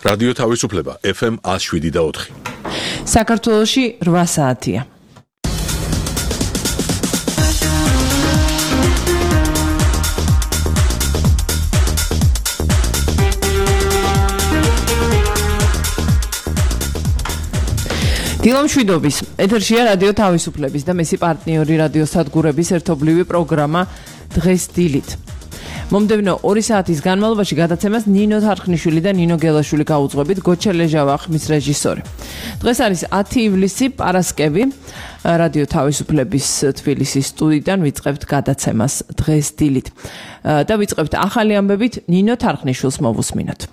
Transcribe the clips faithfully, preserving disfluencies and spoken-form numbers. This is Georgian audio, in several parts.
რადიო თავისუფლება ეფ ემ ათს შვიდი და ოთხი. საქართველოში რვა საათია. დილომშვიდობის ეთერშია რადიო თავისუფლების და მისი პარტნიორი რადიო სადგურების ერთობლივი პროგრამა დღეს დილით. მომდევნო ორი საათის განმავლობაში გადაცემას ნინო თარხნიშვილი და ნინო გელაშვილი გაუძღვებით, გოჩა ლეჟავა ხმის რეჟისორი. დღეს არის ათი ივლისი, პარასკევი. რადიო თავისუფლების თბილისის სტუდიიდან ვიწყებთ გადაცემას დღეს დილით და ვიწყებთ ახალი ამბებით ნინო თარხნიშვილს მოვუსმინოთ.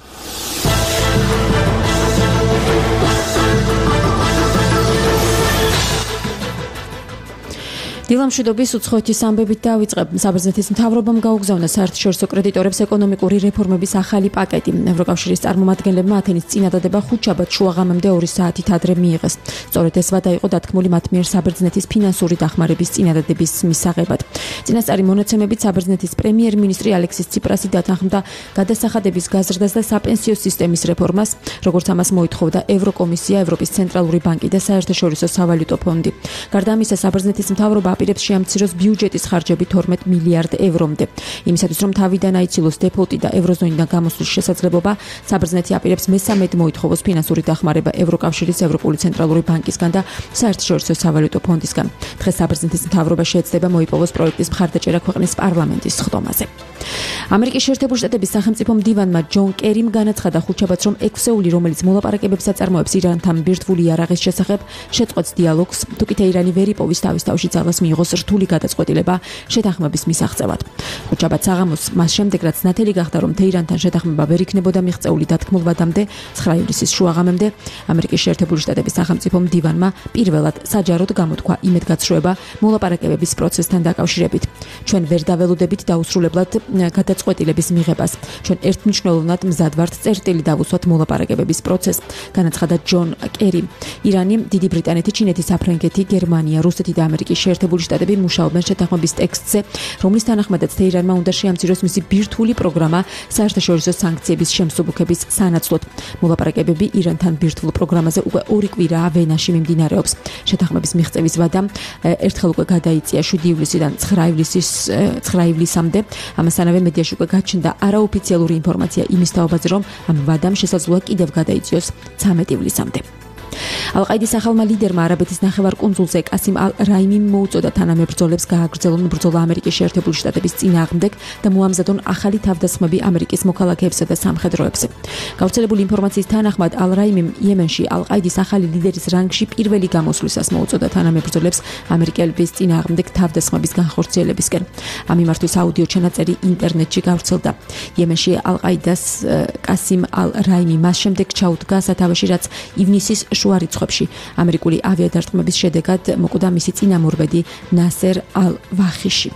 დილამშვიდობის უცხოეთის ამბებით დავიწყებ. საბერძნეთის მთავრობამ გაუგზავნა საერთაშორისო კრედიტორებს ეკონომიკური რეფორმების ახალი პაკეტი. ევროკავშირის წარმომადგენლებმა ათენის წინადადება ხუთშაბათ შუაღამემდე ორი საათით ადრე მიიღეს. სწორედ ეს ვადა იყო დათქმული მათ მიერ საბერძნეთის ფინანსური დახმარების წინადადების მისაღებად. წინასწარი მონაცემებით საბერძნეთის პრემიერ-მინისტრი ალექსის ციპრასი დათანხმდა გადასახადების გაზრდას და საპენსიო სისტემის რეფორმას, როგორც ამას მოითხოვდა ევროკომისია, ევროპის ცენტრალური ბანკი და საერთაშორისო სავალუტო ფონდი. გარდა ამისა, საბერძნეთის მთავრობა აპირებს შეამციროს ბიუჯეტის ხარჯები თორმეტ მილიარდ ევრომდე. იმისათვის, რომ თავიდან აიცილოს დეფოლტი და ევროზონიდან გამოსვლის შესაძლებლობა, საბერძნეთი აპირებს მესამედ მოითხოვოს ფინანსური დახმარება ევროკავშირის, ევროპული ცენტრალური ბანკისგან და საერთაშორისო სავალუტო ფონდისგან. დღეს საბერძნეთის მთავრობა შეეცდება მოიპოვოს პროექტის მხარდაჭერა ქვეყნის პარლამენტის სხდომაზე. ამერიკის შეერთებული შტატების სახელმწიფო მდივანმა ჯონ კერიმ განაცხადა ხუთშაბათს, რომ ექვსეული, რომელიც მოლაპარაკებებს აწარმოებს ირანთან ბირთვული იარაღის შესახებ, შეწყვეტს დიალოგს, თუკით ირანი ვერ იპოვის თავის თავში ძალას მიიღოს რთული გადაწყვეტილება შეთანხმების მისაღწევად. ხუთშაბათ საღამოს მას შემდეგ, რაც ნათელი გახდა, რომ თეირანთან შეთანხმება ვერ იქნებოდა მიღწეული დათქმულ ვადამდე, ცხრა ივლისის შუაღამემდე, ამერიკის შეერთებული შტატების სახელმწიფო მდივანმა პირველად საჯაროდ გამოთქვა იმედგაცრუება მოლაპარაკებების პროცესთან დაკავშირებით. ჩვენ ვერ დაველოდებით დაუსრულებლად გადაწყვეტილების მიღებას. ჩვენ ერთმნიშვნელოვნად მზად ვართ წერტილი დავუსვათ მოლაპარაკებების პროცესს, განაცხადა ჯონ კერი. ირანი, დიდი ბრიტანეთი, ჩინეთი, საფრანგეთი, გერმანია, რუსეთი და ამერიკის შეერთებული შტატები მუშაობენ შეთანხმების ტექსტზე, რომლის თანახმადაც თეირანმა უნდა შეამციროს მისი ბირთვული პროგრამა საერთაშორისო სანქციების შემსუბუქების სანაცვლოდ. მოლაპარაკებები ირანთან ბირთვულ პროგრამაზე უკვე ორი კვირაა ვენაში მიმდინარეობს. შეთანხმების მიღწევის ვადა ერთხელ უკვე გადაიწია შვიდი ივლისიდან ცხრა ივლისის ცხრა ივლისამდე. ამასთანავე მედიაში უკვე გაჩნდა არაოფიციალური ინფორმაცია იმის თაობაზე, რომ ამ ვადამ შესაძლოა კიდევ გადაიწიოს ცამეტი ივლისამდე. ალ-ყაიდის ახალმა ლიდერმა არაბეთის ნახევარკუნძულზე კასიმ ალ-რაიმიმ მოუწოდა თანამებრძოლებს გააგრძელონ ბრძოლა ამერიკის შეერთებული შტატების წინააღმდეგ და მოამზადონ ახალი თავდასხმები ამერიკის მოქალაქეებსა და სამხედროებზე. გავრცელებული ინფორმაციის თანახმად ალ-რაიმიმ იემენში ალ-ყაიდის ახალი ლიდერის რანგში პირველი გამოსვლისას მოუწოდა თანამებრძოლებს ამერიკელების წინააღმდეგ თავდასხმების განხორციელებისკენ. ამ მიმართვის აუდიო ჩანაწერი ინტერნეტში გავრცელდა. იემენში ალ-ყაიდას კასიმ ალ-რაიმი მას შემდეგ ჩაუდგა სათავეში, რაც ივნისის შუა რიცხვებში ამერიკული ავიადარტყმების შედეგად მოკვდა მისი წინამორბედი ნასერ ალ-ვახიში.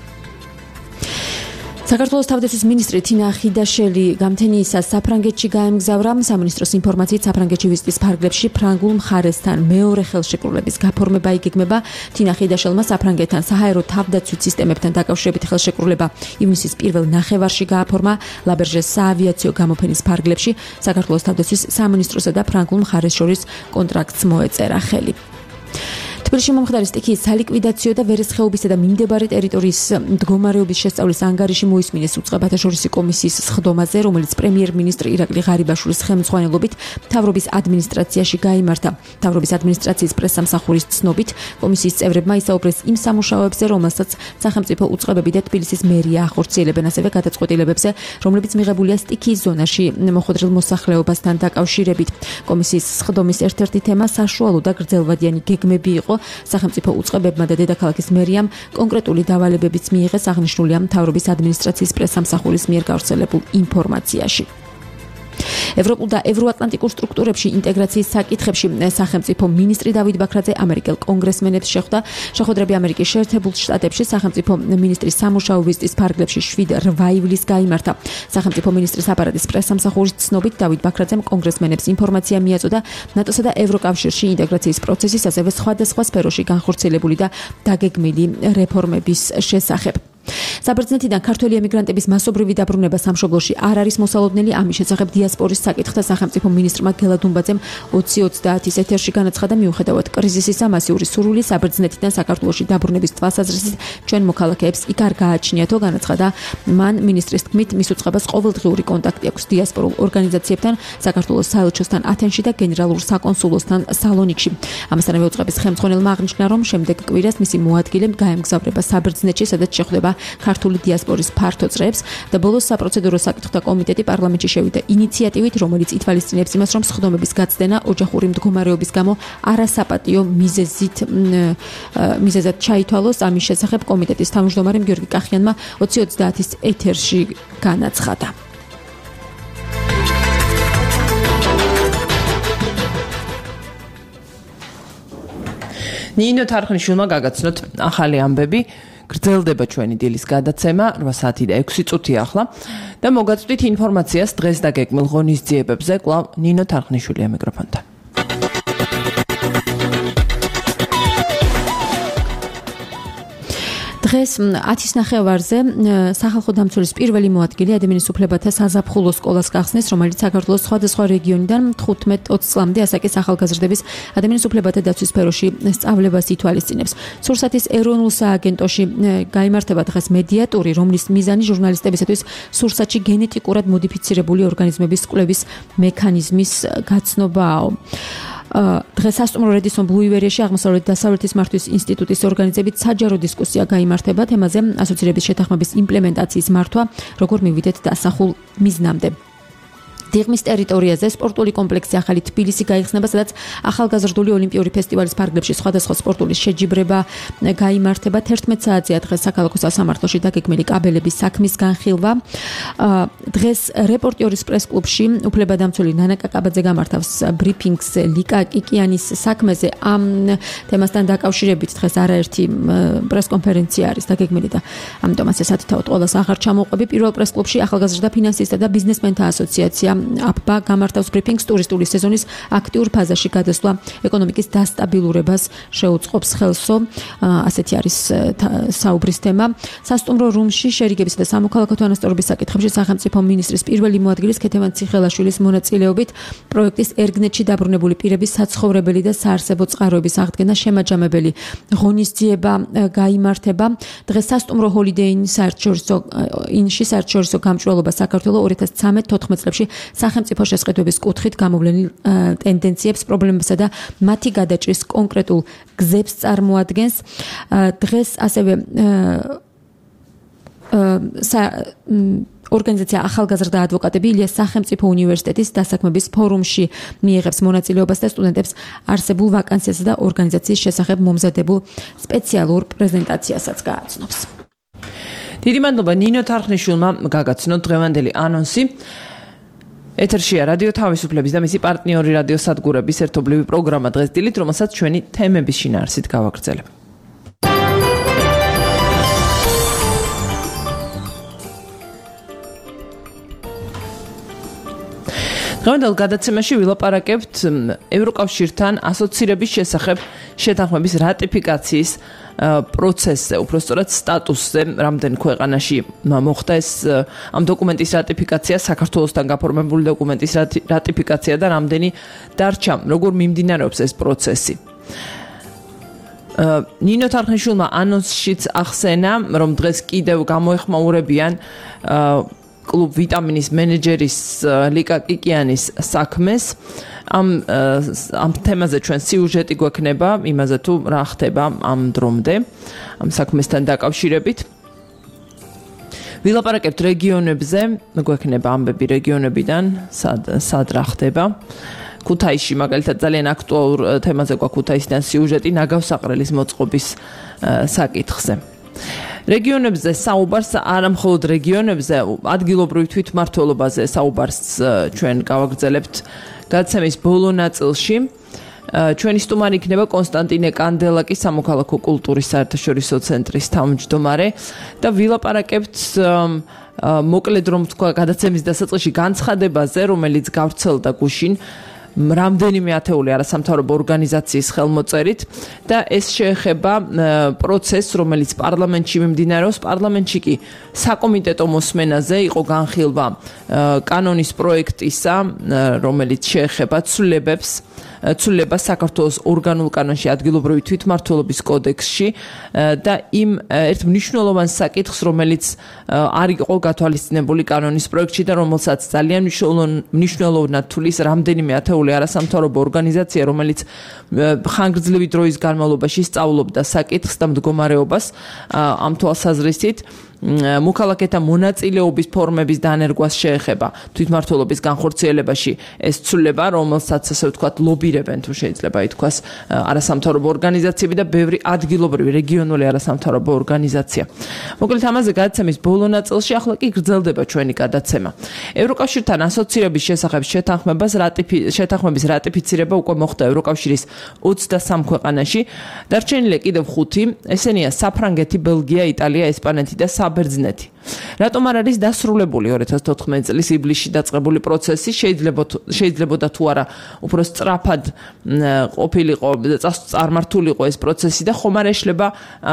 საქართველოს თავდაცვის მინისტრი თინა ხიდაშელი გამთენიისას საფრანგეთში გაემგზავრა. სამინისტროს ინფორმაციით საფრანგეთში ვიზიტის ფარგლებში ფრანგულ მხარესთან მეორე ხელშეკრულების გაფორმება იგეგმება. თინა ხიდაშელმა საფრანგეთთან საჰაერო თავდაცვით სისტემებთან დაკავშირებით ხელშეკრულება ივნისის პირველ ნახევარში გააფორმა. ლაბერჟეს საავიაციო გამოფენის ფარგლებში საქართველოს თავდაცვის სამინისტროსა და ფრანგულ მხარეს შორის კონტრაქტს მოეწერა ხელი. თბილისში მომხდარი სტიქიის სალიკვიდაციო და ვერესხეობისა და მიმდებარე ტერიტორიის მდგომარეობის შესწავლის ანგარიში მოისმინეს უწყებათა შორისი კომისიის სხდომაზე, რომელიც პრემიერ-მინისტრი ირაკლი ღარიბაშვილის ხელმძღვანელობით მთავრობის ადმინისტრაციაში გაიმართა. მთავრობის ადმინისტრაციის პრესსამსახურის ცნობით, კომისიის წევრებმა ისაუბრეს იმ სამუშაოებზე, რომელსაც სახელმწიფო უწყებები და თბილისის მერია ახორციელებენ, ასევე გადაწყვეტილებებზე, რომლებიც მიღებულია სტიქიის ზონაში მოხვედრილ მოსახლეობასთან დაკავშირებით. კომისიის სხდომის ერთ-ერთი თემა საშუალო და გრძელვადიანი გეგმები იყო. სახელმწიფო უწყებებმა და დედაქალაქის მერიამ კონკრეტული დავალებებიც მიიღეს, აღნიშნულია მთავრობის ადმინისტრაციის პრესსამსახურის მიერ გავრცელებულ ინფორმაციაში. ევროპულ და ევროატლანტიკურ სტრუქტურებში ინტეგრაციის საკითხებში სახელმწიფო მინისტრი დავით ბაქრაძე ამერიკელ კონგრესმენებს შეხვდა. შეხვედრები ამერიკის შეერთებულ შტატებში სახელმწიფო მინისტრის სამუშაო ვიზიტის ფარგლებში შვიდ რვა ივლისს გაიმართა. სახელმწიფო მინისტრის აპარატის პრესსამსახურის ცნობით დავით ბაქრაძემ კონგრესმენებს ინფორმაცია მიაწოდა ნატოსა და ევროკავშირში ინტეგრაციის პროცესის, ასევე სხვადასხვა სფეროში განხორციელებული და დაგეგმილი რეფორმების შესახებ. საბერძნეთიდან ქართველი ემიგრანტების მასობრივი დაბრუნება სამშობლოში არ არის მოსალოდნელი, ამის შესახებ დიასპორის საკითხთა სახელმწიფო მინისტრმა გელა დუმბაძემ ოცი ოცდაათის ეთერში განაცხადა, მიუხედავად კრიზისისა, მასიური სურვილი საბერძნეთიდან საქართველოში დაბრუნების თვალსაზრისით ჩვენ მოქალაქეებს იქ არ გააჩნიათო, განაცხადა მან. მინისტრის თქმით, მის უწყებას ყოველდღიური კონტაქტი აქვს დიასპორულ ორგანიზაციებთან, საქართველოს საელჩოსთან ათენში და გენერალურ საკონსულოსთან სალონიკში. ამასთანავე უწყების ხელმძღვანელმა აღნიშნა, რომ შემდეგ კვირას მისი მოადგილე გაემგზავრება საბერძნეთში, სადაც შეხვდება ქართული დიასპორის ფართო წრეებს და ბოლოს საპროცედურო საკითხთა კომიტეტი პარლამენტში შევიდა ინიციატივით, რომელიც ითვალისწინებს იმას, რომ სხდომების გაცდენა ოჯახური მდგომარეობის გამო არასაპატიო მიზეზით მიზეზად ჩაითვალოს. ამის შესახებ კომიტეტის თავმჯდომარემ გიორგი კახიანმა ოცი ოცდაათის ეთერში განაცხადა. ნინო თარხნიშვილმა გაგაცნოთ ახალი ამბები. გრძელდება ჩვენი დილის გადაცემა რვა საათი და ექვსი წუთი ახლა და მოგაწვდით ინფორმაციას დღეს დაგეგმილ ღონისძიებებზე. კვლავ ნინო თარხნიშვილია მიკროფონთან. დღეს ათის ნახევარზე სახალხო დამცველის პირველი მოადგილე ადამიანის უფლებათა საზაფხულო სკოლას გახსნეს, რომელიც საქართველოს სხვადასხვა რეგიონიდან თხუთმეტ ოცი წლამდე ასაკის ახალგაზრდების ადამიანის უფლებათა დაცვის სფეროში სწავლებას ითვალისწინებს. სურსათის ეროვნულ სააგენტოში გაიმართება დღეს მედიატური, რომლის მიზანი ჟურნალისტებისათვის სურსათში გენეტიკურად მოდიფიცირებული ორგანიზმების კვლევის მექანიზმის გაცნობაა. დღეს სასტუმრო რედისონ ბლუ ივერიაში აღმოსავლეთ დასავლეთის მართვის ინსტიტუტის ორგანიზებით საჯარო დისკუსია გაიმართება თემაზე ასოცირების შეთანხმების იმპლემენტაციის მართვა, როგორ მივიდეთ დასახულ მიზნამდე. დიღმის ტერიტორიაზე სპორტული კომპლექსი ახალი თბილისი გაიხსნება, სადაც ახალგაზრდული ოლიმპიური ფესტივალის ფარგლებში სხვადასხვა სპორტული შეჯიბრება გაიმართება. თერთმეტ საათზეა დღეს საქალაქო სასამართლოში დაგეგმილი კაბელების საქმის განხილვა. დღეს რეპორტიორის პრეს-კლუბში უფლებადამცველი ნანა კაკაბაძე გამართავს ბრიფინგს ლიკა კიკიანის საქმეზე. ამ თემასთან დაკავშირებით დღეს არაერთი პრეს-კონფერენცია არის დაგეგმილი და ამიტომ ასე სათითაოდ ყველას აღარ ჩამოვყვები. პირველ პრეს-კლუბში ახალგაზრდა ფინანსისტთა და ბიზნესმენთა ასოციაცია აბა გამართავს ბრიფინგს ტურისტული სეზონის აქტიურ ფაზაში გადასვლა ეკონომიკის დასტაბილურებას შეუწყობს ხელსო. ასეთი არის საუბრის თემა. სასტუმრო რუმში შერიგებისა და სამოქალაქო თანასწორობის საკითხებში სახელმწიფო მინისტრის პირველი მოადგილის ქეთევან ციხელაშვილის მონაწილეობით პროექტის ერგნეთში დაბრუნებული პირების საცხოვრებელი და საარსებო წყაროების აღდგენა შემაჯამებელი ღონისძიება გაიმართება. დღეს სასტუმრო ჰოლიდეი ინ საერთაშორისო ინში საერთაშორისო გამჭვირვალობა საქართველოს ორი ათას ცხრამეტ თოთხმეტ წლებში სახელმწიფო შესყიდვების კუთხით გამოვლენილ ტენდენციებს, პრობლემებსა და მათი გადაჭრის კონკრეტულ გზებს წარმოადგენს. დღეს ასევე ორგანიზაცია ახალგაზრდა ადვოკატები ილიას სახელმწიფო უნივერსიტეტის დასაქმების ფორუმში მიიღებს მონაწილეობას და სტუდენტებს არსებულ ვაკანსიასა და ორგანიზაციის შესახებ მომზადებულ სპეციალურ პრეზენტაციასაც გააცნობს. დიდი მადლობა ნინო თარხნიშვილმა გაგაცნოთ დღევანდელი ანონსი. ეთერშია რადიო თავისუფლების და მისი პარტნიორი რადიო სადგურების ერთობლივი პროგრამა დღეს დილით, რომელსაც ჩვენი თემების შინაარსით გავაგრძელებ. დღევანდელ გადაცემაში ვილაპარაკებთ ევროკავშირთან ასოცირების შესახებ შეთანხმების რატიფიკაციის პროცესზე, უпростоრად სტატუსზე, რამდენ ქვეყანაში მოხდა ეს ამ დოკუმენტის რატიფიკაცია, საქართველოსთან გაფორმებული დოკუმენტის რატიფიკაცია და რამდენი დარჩა, როგორ მიმდინარეობს ეს პროცესი. ნინო თარხნიშვილმა ანონსშიც ახსენა, რომ დღეს კიდევ გამოეხმაურებიან კლუბ ვიტამინის მენეჯერის ლიკა კიკიანის საქმეს. ამ ამ თემაზე ჩვენ სიუჟეტი გვექნება, იმაზე თუ რა ხდება ამ დრომდე, ამ საქმესთან დაკავშირებით. ვილაპარაკებთ რეგიონებზე, გვექნება ამბები რეგიონებიდან, სად სად რა ხდება. ქუთაისში მაგალითად ძალიან აქტუალურ თემაზე გვაქვს ქუთაისიდან სიუჟეტი ნაგავსაყრელის მოწყობის საკითხზე. რეგიონებზე საუბარს არა მხოლოდ რეგიონებზე, ადგილობრივ თვითმმართველობაზე საუბარს ჩვენ გავაგრძელებთ გადაცემის ბოლო ნაწილში. ჩვენი სტუმარი იქნება კონსტანტინე კანდელაკი, სამოქალაქო კულტურის საერთაშორისო ცენტრის თავმჯდომარე და ვილაპარაკებთ მოკლედ რომ თქვა გადაცემის დასაწყისში განცხადებაზე, რომელიც გავრცელდა გუშინ რამდენიმე ათეული არასამთავრობო ორგანიზაციის ხელმოწერით და ეს შეეხება პროცესს, რომელიც პარლამენტში მიმდინარეობს. პარლამენტში კი საკომიტეტო მოსმენაზე იყო განხილვა კანონის პროექტისა, რომელიც შეეხება ცვლილებებს ცვლილება საქართველოს ორგანულ კანონში ადგილობრივი თვითმმართველობის კოდექსში და იმ ერთ მნიშვნელოვან საკითხს, რომელიც არ იყო გათვალისწინებული კანონის პროექტში და რომელსაც ძალიან მნიშვნელოვნად თulis რამდენიმე ათეული არასამთავრობო ორგანიზაცია, რომელიც ხანგრძლივი დროის განმავლობაში სწავლობდა საკითხს და მდგომარეობას ამ თვალსაზრისით მოქალაქეთა მონაწილეობის ფორმების დანერგვას შეეხება თვითმმართველობის განხორციელებაში ეს ცვლილება, რომელსაც ასე ვთქვათ ლობირებენ თუ შეიძლება ითქვას არასამთავრობო ორგანიზაციები და ბევრი ადგილობრივი რეგიონული არასამთავრობო ორგანიზაცია. მოკლედ ამაზე გადაცემის ბოლო ნაწილში ახლა კი გრძელდება ჩვენი გადაცემა. ევროკავშირთან ასოცირების შესახებ შეთანხმებას შეთანხმების რატიფიცირება უკვე მოხდა ევროკავშირის ოცდასამ ქვეყანაში. დარჩენილია კიდევ ხუთი, ესენია საფრანგეთი, ბელგია, იტალია, ესპანეთი და საბერძნეთი. რატომ არ არის დასრულებული ორი ათას თოთხმეტი წლის ივლისში დაწყებული პროცესი? შეიძლებოდა თუ არა უფრო სწრაფად ყოფილიყო და წარმართულიყო ეს პროცესი და ხომ არ ეშლება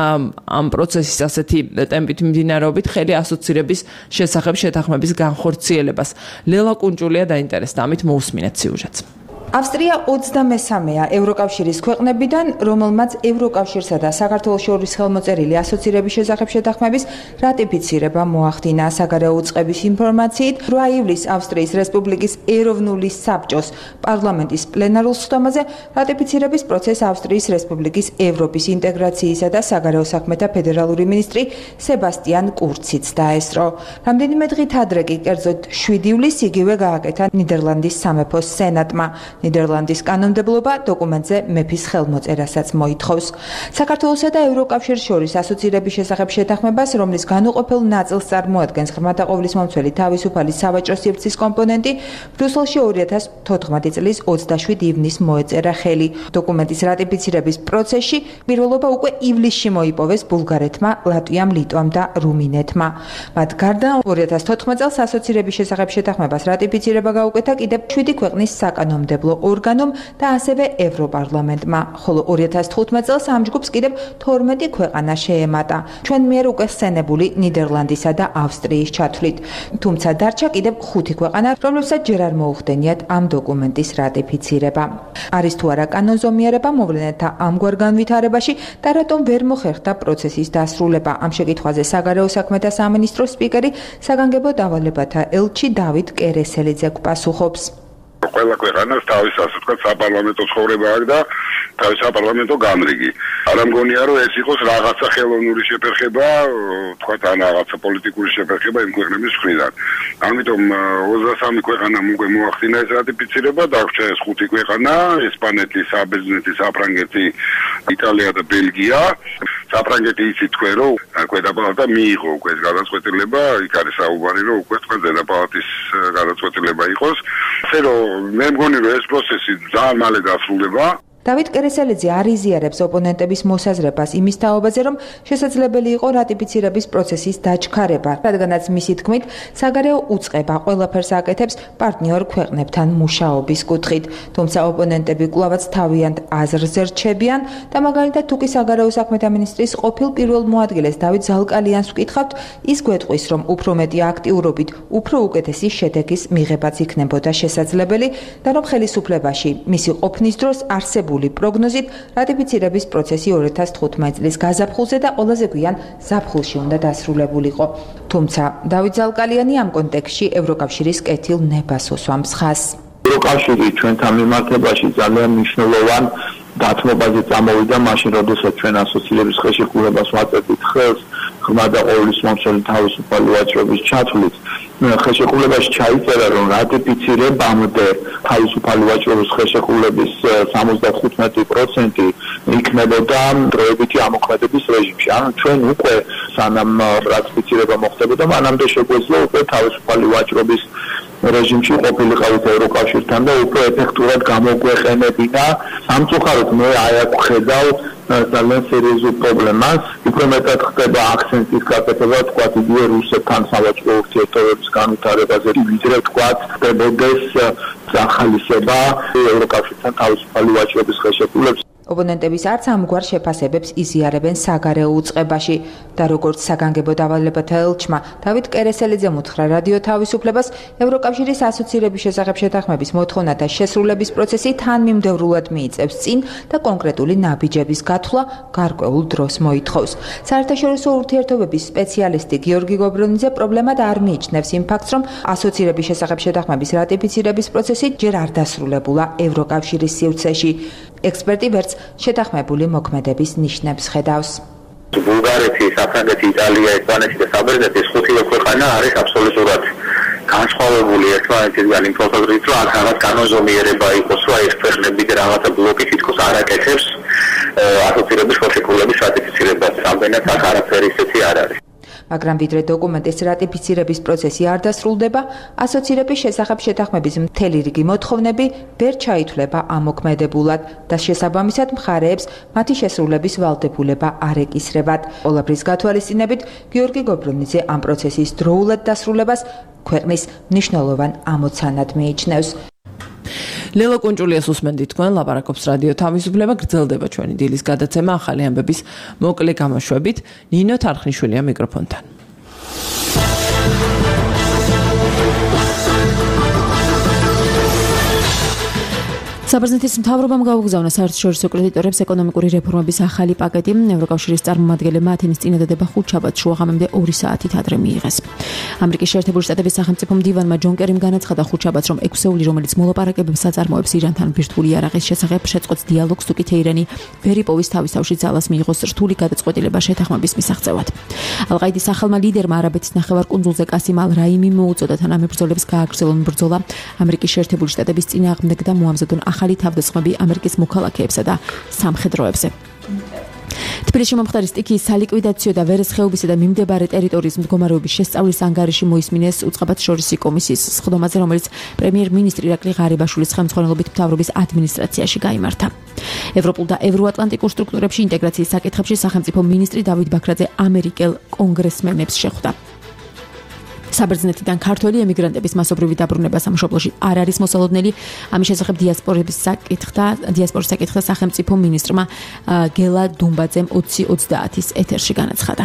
ამ პროცესის ასეთი ტემპით მიმდინარეობით ხელი ასოცირების შესახებ შეთანხმების განხორციელებას. ლელა კუნჭულია დაინტერესდა, ამით მოусმინეთ სიუჟეტს. ავსტრია ოცდამესამეა ევროკავშირის ქვეყნებიდან, რომელმაც ევროკავშირსა და საქართველოს შორის ხელმოწერილი ასოცირების შესახებ შეთანხმების რატიფიცირება მოახდინა. საგარეო უწყების ინფორმაციით, რვა ივლისს ავსტრიის რესპუბლიკის ეროვნული საბჭოს პარლამენტის პლენარულ სხდომაზე რატიფიცირების პროცესს ავსტრიის რესპუბლიკის ევროპის ინტეგრაციისა და საგარეო საქმეთა ფედერალური მინისტრი სებასტიან კურციც დაესწრო. რამდენიმე დღით ადრე კი, კერძოდ შვიდი ივლისს იგივე გააკეთა ნიდერლანდის სამეფოს სენატმა. ნიდერლანდის კანონმდებლობა დოკუმენტზე მეფის ხელმოწერასაც მოითხოვს. საქართველოსა და ევროკავშირს შორის ასოცირების შესახებ შეთანხმებას, რომლის განუყოფელ ნაწილს წარმოადგენს ღრმათაყოვლისმომცველი თავისუფალი სავაჭრო სივრცის კომპონენტი, ბრიუსელში ორი ათას თოთხმეტი წლის ოცდაშვიდი ივნისს მოეწერა ხელი. დოკუმენტის რატიფიცირების პროცესში პირველობა უკვე ივლისში მოიპოვეს ბულგარეთმა, ლატვიამ, ლიტვამ და რუმინეთმა. მათ გარდა ორი ათას თოთხმეტ წელს ასოცირების შესახებ შეთანხმებას რატიფიცირება გაუკეთა კიდევ შვიდი ქვეყნის საკანონმდებლო ორგანომ და ასევე ევროპარლამენტმა, ხოლო ორი ათას თხუთმეტ წელს ამ ჯგუფს კიდევ თორმეტი ქვეყანა შეემატა. ჩვენ მიერ უკვე ხსენებული ნიდერლანდისა და ავსტრიის ჩათვლით. თუმცა დარჩა კიდევ ხუთი ქვეყანა, რომლებსაც ჯერ არ მოუხდენიათ ამ დოკუმენტის რატიფიცირება. არის თუ არა კანონზომიერება მოვლენათა ამგვარ განვითარებაში და რატომ ვერ მოხერხდა პროცესის დასრულება? ამ შეკითხვაზე საგარეო საქმეთა სამინისტროს სპიკერი, საგანგებო დავალებათა ელჩი დავით კერესელიძე გვპასუხობს. ყველა ქვეყანას თავის ასე ვთქვათ საპარლამენტო ცხოვრება აქვს და თავის საპარლამენტო განრიგი. არ ამგონია რომ ეს იყოს რაღაცა ხელოვნური შეფერხება, ვთქვათ ან რაღაცა პოლიტიკური შეფერხება იმ ქვეყნების მხრიდან. ამიტომ ოცდასამი ქვეყანამ უკვე მოახდინა ეს რატიფიცირება, დაგვრჩა ეს ხუთი ქვეყანა: ესპანეთი, საბერძნეთი, საფრანგეთი, იტალია და ბელგია. საფრანგეთი იცით თქვენ რომ ქვედაპალატა მიიღო უკვე ეს გადაწყვეტილება, იქ არის საუბარი რომ უკვე თქვენ ზედაპალატის გადაწყვეტილება იყოს. ასე რომ მე მგონი რომ ეს პროცესი ძალიან მალე დასრულდება. დავით კერესელიძე არ იზიარებს ოპონენტების მოსაზრებას იმის თაობაზე, რომ შესაძლებელი იყო რატიფიცირების პროცესის დაჩქარება, რადგანაც მისი თქმით, საგარეო უწყება ყველაფერს აკეთებს პარტნიორ ქვეყნებთან მუშაობის კუთხით. თუმცა ოპონენტები კვლავაც თავიანთ აზრზე რჩებიან და მაგალითად თუ კი საგარეო საქმეთა მინისტრის ყოფილ პირველ მოადგილეს დავით ზალკალიანს ვკითხავთ, ის გვეტყვის, რომ უფრო მეტი აქტიურობით, უფრო უკეთესი შედეგის მიღებაც იქნებოდა შესაძლებელი და რომ ხელისუფლებაში მისი ყოფნის დროს არსებულ პროგნოზით რატიფიცირების პროცესი ორი ათას თხუთმეტ წლის გაზაფხულზე და ყველაზე გვიან ზაფხულში უნდა დასრულებულიყო. თუმცა დავით ზალკალიანი ამ კონტექსტში ევროკავშირის კეთილ ნებას უსვამს ხაზს. ევროკავშირი ჩვენთან მიმართებაში ძალიან მნიშვნელოვან დათმობაზე წამოვიდა მაშინ, როდესაც ჩვენ ასოცირების ხელშეკრულებას ვაწევდით ხელს ღრმათაყოვლისმომცველი თავისუფალი ვაჭრობის ჩათვლით. ხელშეკრულებაში ჩაიწერა, რომ რატიფიცირებამდე თავისუფალი ვაჭრობის ხელშეკრულების სამოცდათხუთმეტი პროცენტი იქნებოდა დროებითი ამოქმედების რეჟიმში. ანუ ჩვენ უკვე სანამ რატიფიცირება მოხდებოდა, მანამდე შეგვეძლო უკვე თავისუფალი ვაჭრობის რეჟიმში ყოფილიყავით ევროკავშირთან და უფრო ეფექტურად გამოგვეყენებინა. სამწუხაროდ მე აი აქ ხედავ ძალიან სერიოზულ პრობლემას. უფრო მეტად ხდება აქცენტის გაკეთება, თქვა იგივე რუსეთთან სავაჭრო ურთიერთობების განვითარებაზე, ვიდრე თქვა ხდებოდეს ახალისება ევროკავშირთან თავისუფალი ვაჭრობის ხელშეკრულების. ოპონენტების არც ამგვარ შეფასებებს იზიარებენ საგარეო უწყებაში და როგორც საგანგებო დავალებათა ელჩმა დავით კერესელიძემ უთხრა რადიო თავისუფლებას ევროკავშირის ასოცირების შესახებ შეთანხმების მოთხოვნათა შესრულების პროცესი თანმიმდევრულად მიიწევს წინ და კონკრეტული ნაბიჯების გათვლა გარკვეულ დროს მოითხოვს. საერთაშორისო ურთიერთობების სპეციალისტი გიორგი გობრონიძე პრობლემად არ მიიჩნევს იმ ფაქტს, რომ ასოცირების შესახებ შეთანხმების რატიფიცირების პროცესი ჯერ არ დასრულებულა ევროკავშირის სივრცეში. ექსპერტი ვერც შეთანხმებული მოქმედების ნიშნებს ხედავს. ბულგარეთი, საფრანგეთი, იტალია, ესპანეთი და საბერძნეთის ხუთივე ქვეყანა არის აბსოლუტურად განსხვავებული ერთმანეთისგან იმ თვალსაზრისით, რომ აქ რაღაც კანონზომიერება იყოს, რომ ეს ქვეყნები და რაღაცა ბლოკი თითქოს არ აკეთებს ასოცირების ხელშეკრულების რატიფიცირებას. რამდენად აქ არაფერი ისეთი არ არის. მაგრამ ვიდრე დოკუმენტის რატიფიცირების პროცესი არ დასრულდება, ასოცირების შესახებ შეთანხმების მთელი რიგი მოთხოვნები ვერ ჩაითვლება ამოქმედებულად და შესაბამისად მხარეებს მათი შესრულების ვალდებულება არ ეკისრებათ. ყველაფრის გათვალისწინებით გიორგი გობრონიძე ამ პროცესის დროულად დასრულებას ქვეყნის მნიშვნელოვან ამოცანად მიიჩნევს. ლელო კუნჭულიას უსმენთ თქვენ, ლაპარაკობს რადიო თავისუფლება, გრძელდება ჩვენი დილის გადაცემა ახალი ამბების მოკლე გამოშვებით. ნინო თარხნიშვილია მიკროფონთან. საბერძნეთის მთავრობამ გაუგზავნა საერთაშორისო კრედიტორებს ეკონომიკური რეფორმების ახალი პაკეტი. ევროკავშირის წარმომადგენლებმა ათენის წინადადება ხუთშაბათ შუაღამემდე ორი საათით ადრე მიიღეს. ამერიკის შეერთებული შტატების სახელმწიფო მდივანმა ჯონ კერიმ განაცხადა ხუთშაბათს, რომ ექვსეული, რომელიც მოლაპარაკებებს აწარმოებს ირანთან ბირთვული იარაღის შესახებ, შეწყვეტს დიალოგს, თუკი თეირანი ვერ იპოვის თავის თავში ძალას მიიღოს რთული გადაწყვეტილება შეთანხმების მისაღწევად. ალ-ყაიდის ახალმა ლიდერმა არაბეთის ნახევარკუნძულზე კასიმ ალ-რაიმი მოუწოდა თანამებრძოლებს გააგრძელონ ბრძოლა ამერიკის შეერთებული შტატების წინააღმდეგ და მოამზადონ ახალი თავდასხმები ამერიკის მოქალაქეებსა და სამხედროებზე. თბილისში მომხდარი სტიქიის სალიკვიდაციო და ვერესხეობისა და მიმდებარე ტერიტორიის მდგომარეობის შესწავლის ანგარიში მოისმინეს უწყებათშორისი კომისიის სხდომაზე, რომელიც პრემიერ-მინისტრი ირაკლი ღარიბაშვილის ხელმძღვანელობით მთავრობის ადმინისტრაციაში გაიმართა. ევროპულ და ევროატლანტიკურ სტრუქტურებში ინტეგრაციის საკითხებში სახელმწიფო მინისტრი დავით ბაქრაძე ამერიკელ კონგრესმენებს შეხვდა. საბერძნეთიდან ქართველი ემიგრანტების მასობრივი დაბრუნება სამშობლოში არ არის მოსალოდნელი. ამის შესახებ დიასპორების საკითხთა დიასპორის საკითხთა სახელმწიფო მინისტრმა გელა დუმბაძემ ოცი ოცდაათის ეთერში განაცხადა.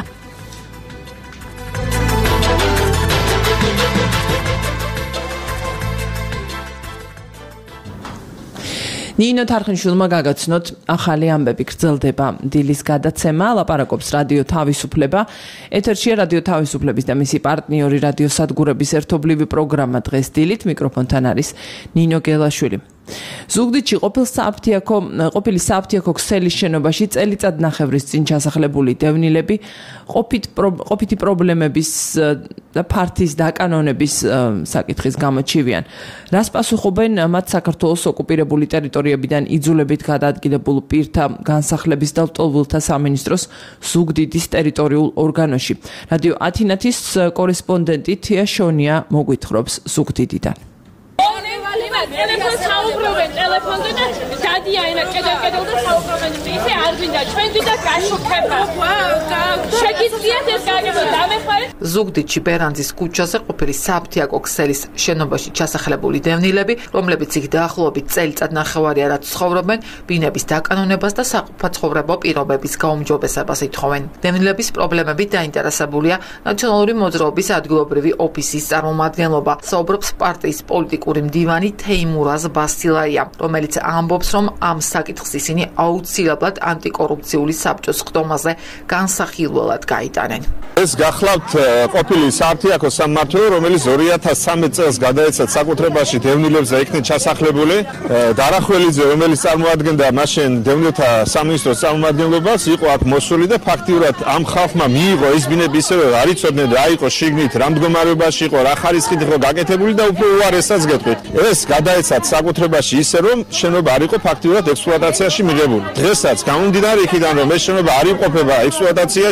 ნინო თარხნიშვილმა გაგაცნოთ ახალი ამბები, გრძელდება დილის გადაცემა, ლაპარაკობს რადიო თავისუფლება. ეთერშია რადიო თავისუფლების და მისი პარტნიორი რადიო სადგურების ერთობლივი პროგრამა დღეს დილით, მიკროფონთან არის ნინო გელაშვილი. ზუგდიდში ყოფილ საფთიაქო ყოფილი საფთიაქო ქსელის შენობაში წელიწად ნახევრის წინ ჩასახლებული დევნილები ყოფით ყოფითი პრობლემების და ფართის დაკანონების საკითხის გამო ჩივიან. რას პასუხობენ მათ საქართველოს ოკუპირებული ტერიტორიებიდან იძულებით გადაადგილებულ პირთა განსახლების და ლტოლვილთა სამინისტროს ზუგდიდის ტერიტორიულ ორგანოში. რადიო ათინათის კორესპონდენტი თია შონია მოგვითხრობს ზუგდიდიდან. ტელეფონ საუბრობენ ტელეფონზე და დადიან კიდევ კიდევ და საუბრობენ ისე არ გვინდა ჩვენ გვინდა გაშუქება შეგიძლიათ ეს გაგებო დამეხმარეთ. ზუგდიდში ბერანძის ქუჩაზე ყოფილი საფთიაქო ქსელის შენობაში ჩასახლებული დევნილები, რომლებიც იქ დაახლოებით წელიწად ნახევარი არად ცხოვრობენ, ბინების დაკანონებას და საყოფაცხოვრებო პირობების გაუმჯობესებას ითხოვენ. დევნილების პრობლემებით დაინტერესებულია ნაციონალური მოძრაობის ადგილობრივი ოფისის წარმომადგენლობა. საუბრობს პარტიის პოლიტიკური მდივანი თეიმურაზ ბასილაია, რომელიც ამბობს, რომ ამ საკითხს ისინი აუცილებლად ანტიკორუფციული საბჭოს ხდომაზე განსახილველად გაიტანენ. ეს გახლავთ ყოფილი საფთიაქო სამმართველო, რომელიც ორი ათას სამი წელს გადაეცა საკუთრებაში დევნილებზე იქნა ჩასახლებული. დარახველიძე, რომელიც წარმოადგენდა მაშინ დევნილთა სამინისტროს წარმომადგენლობას, იყო აქ მოსული და ფაქტიურად ამ ხალხმა მიიღო ეს ბინები ისევე არ იცოდნენ რა იყო შიგნით, რა მდგომარეობაში იყო, რა ხარისხით იყო გაკეთებული და უფრო უარესად გეტყვით. ეს გადაეცათ საკუთრებაში ისე რომ შენობა არ იყო ფაქტიურად ექსპლუატაციაში მიღებული. დღესაც გამომდინარე იქიდან რომ ეს შენობა არ იმყოფება ექსპლუატაციაში,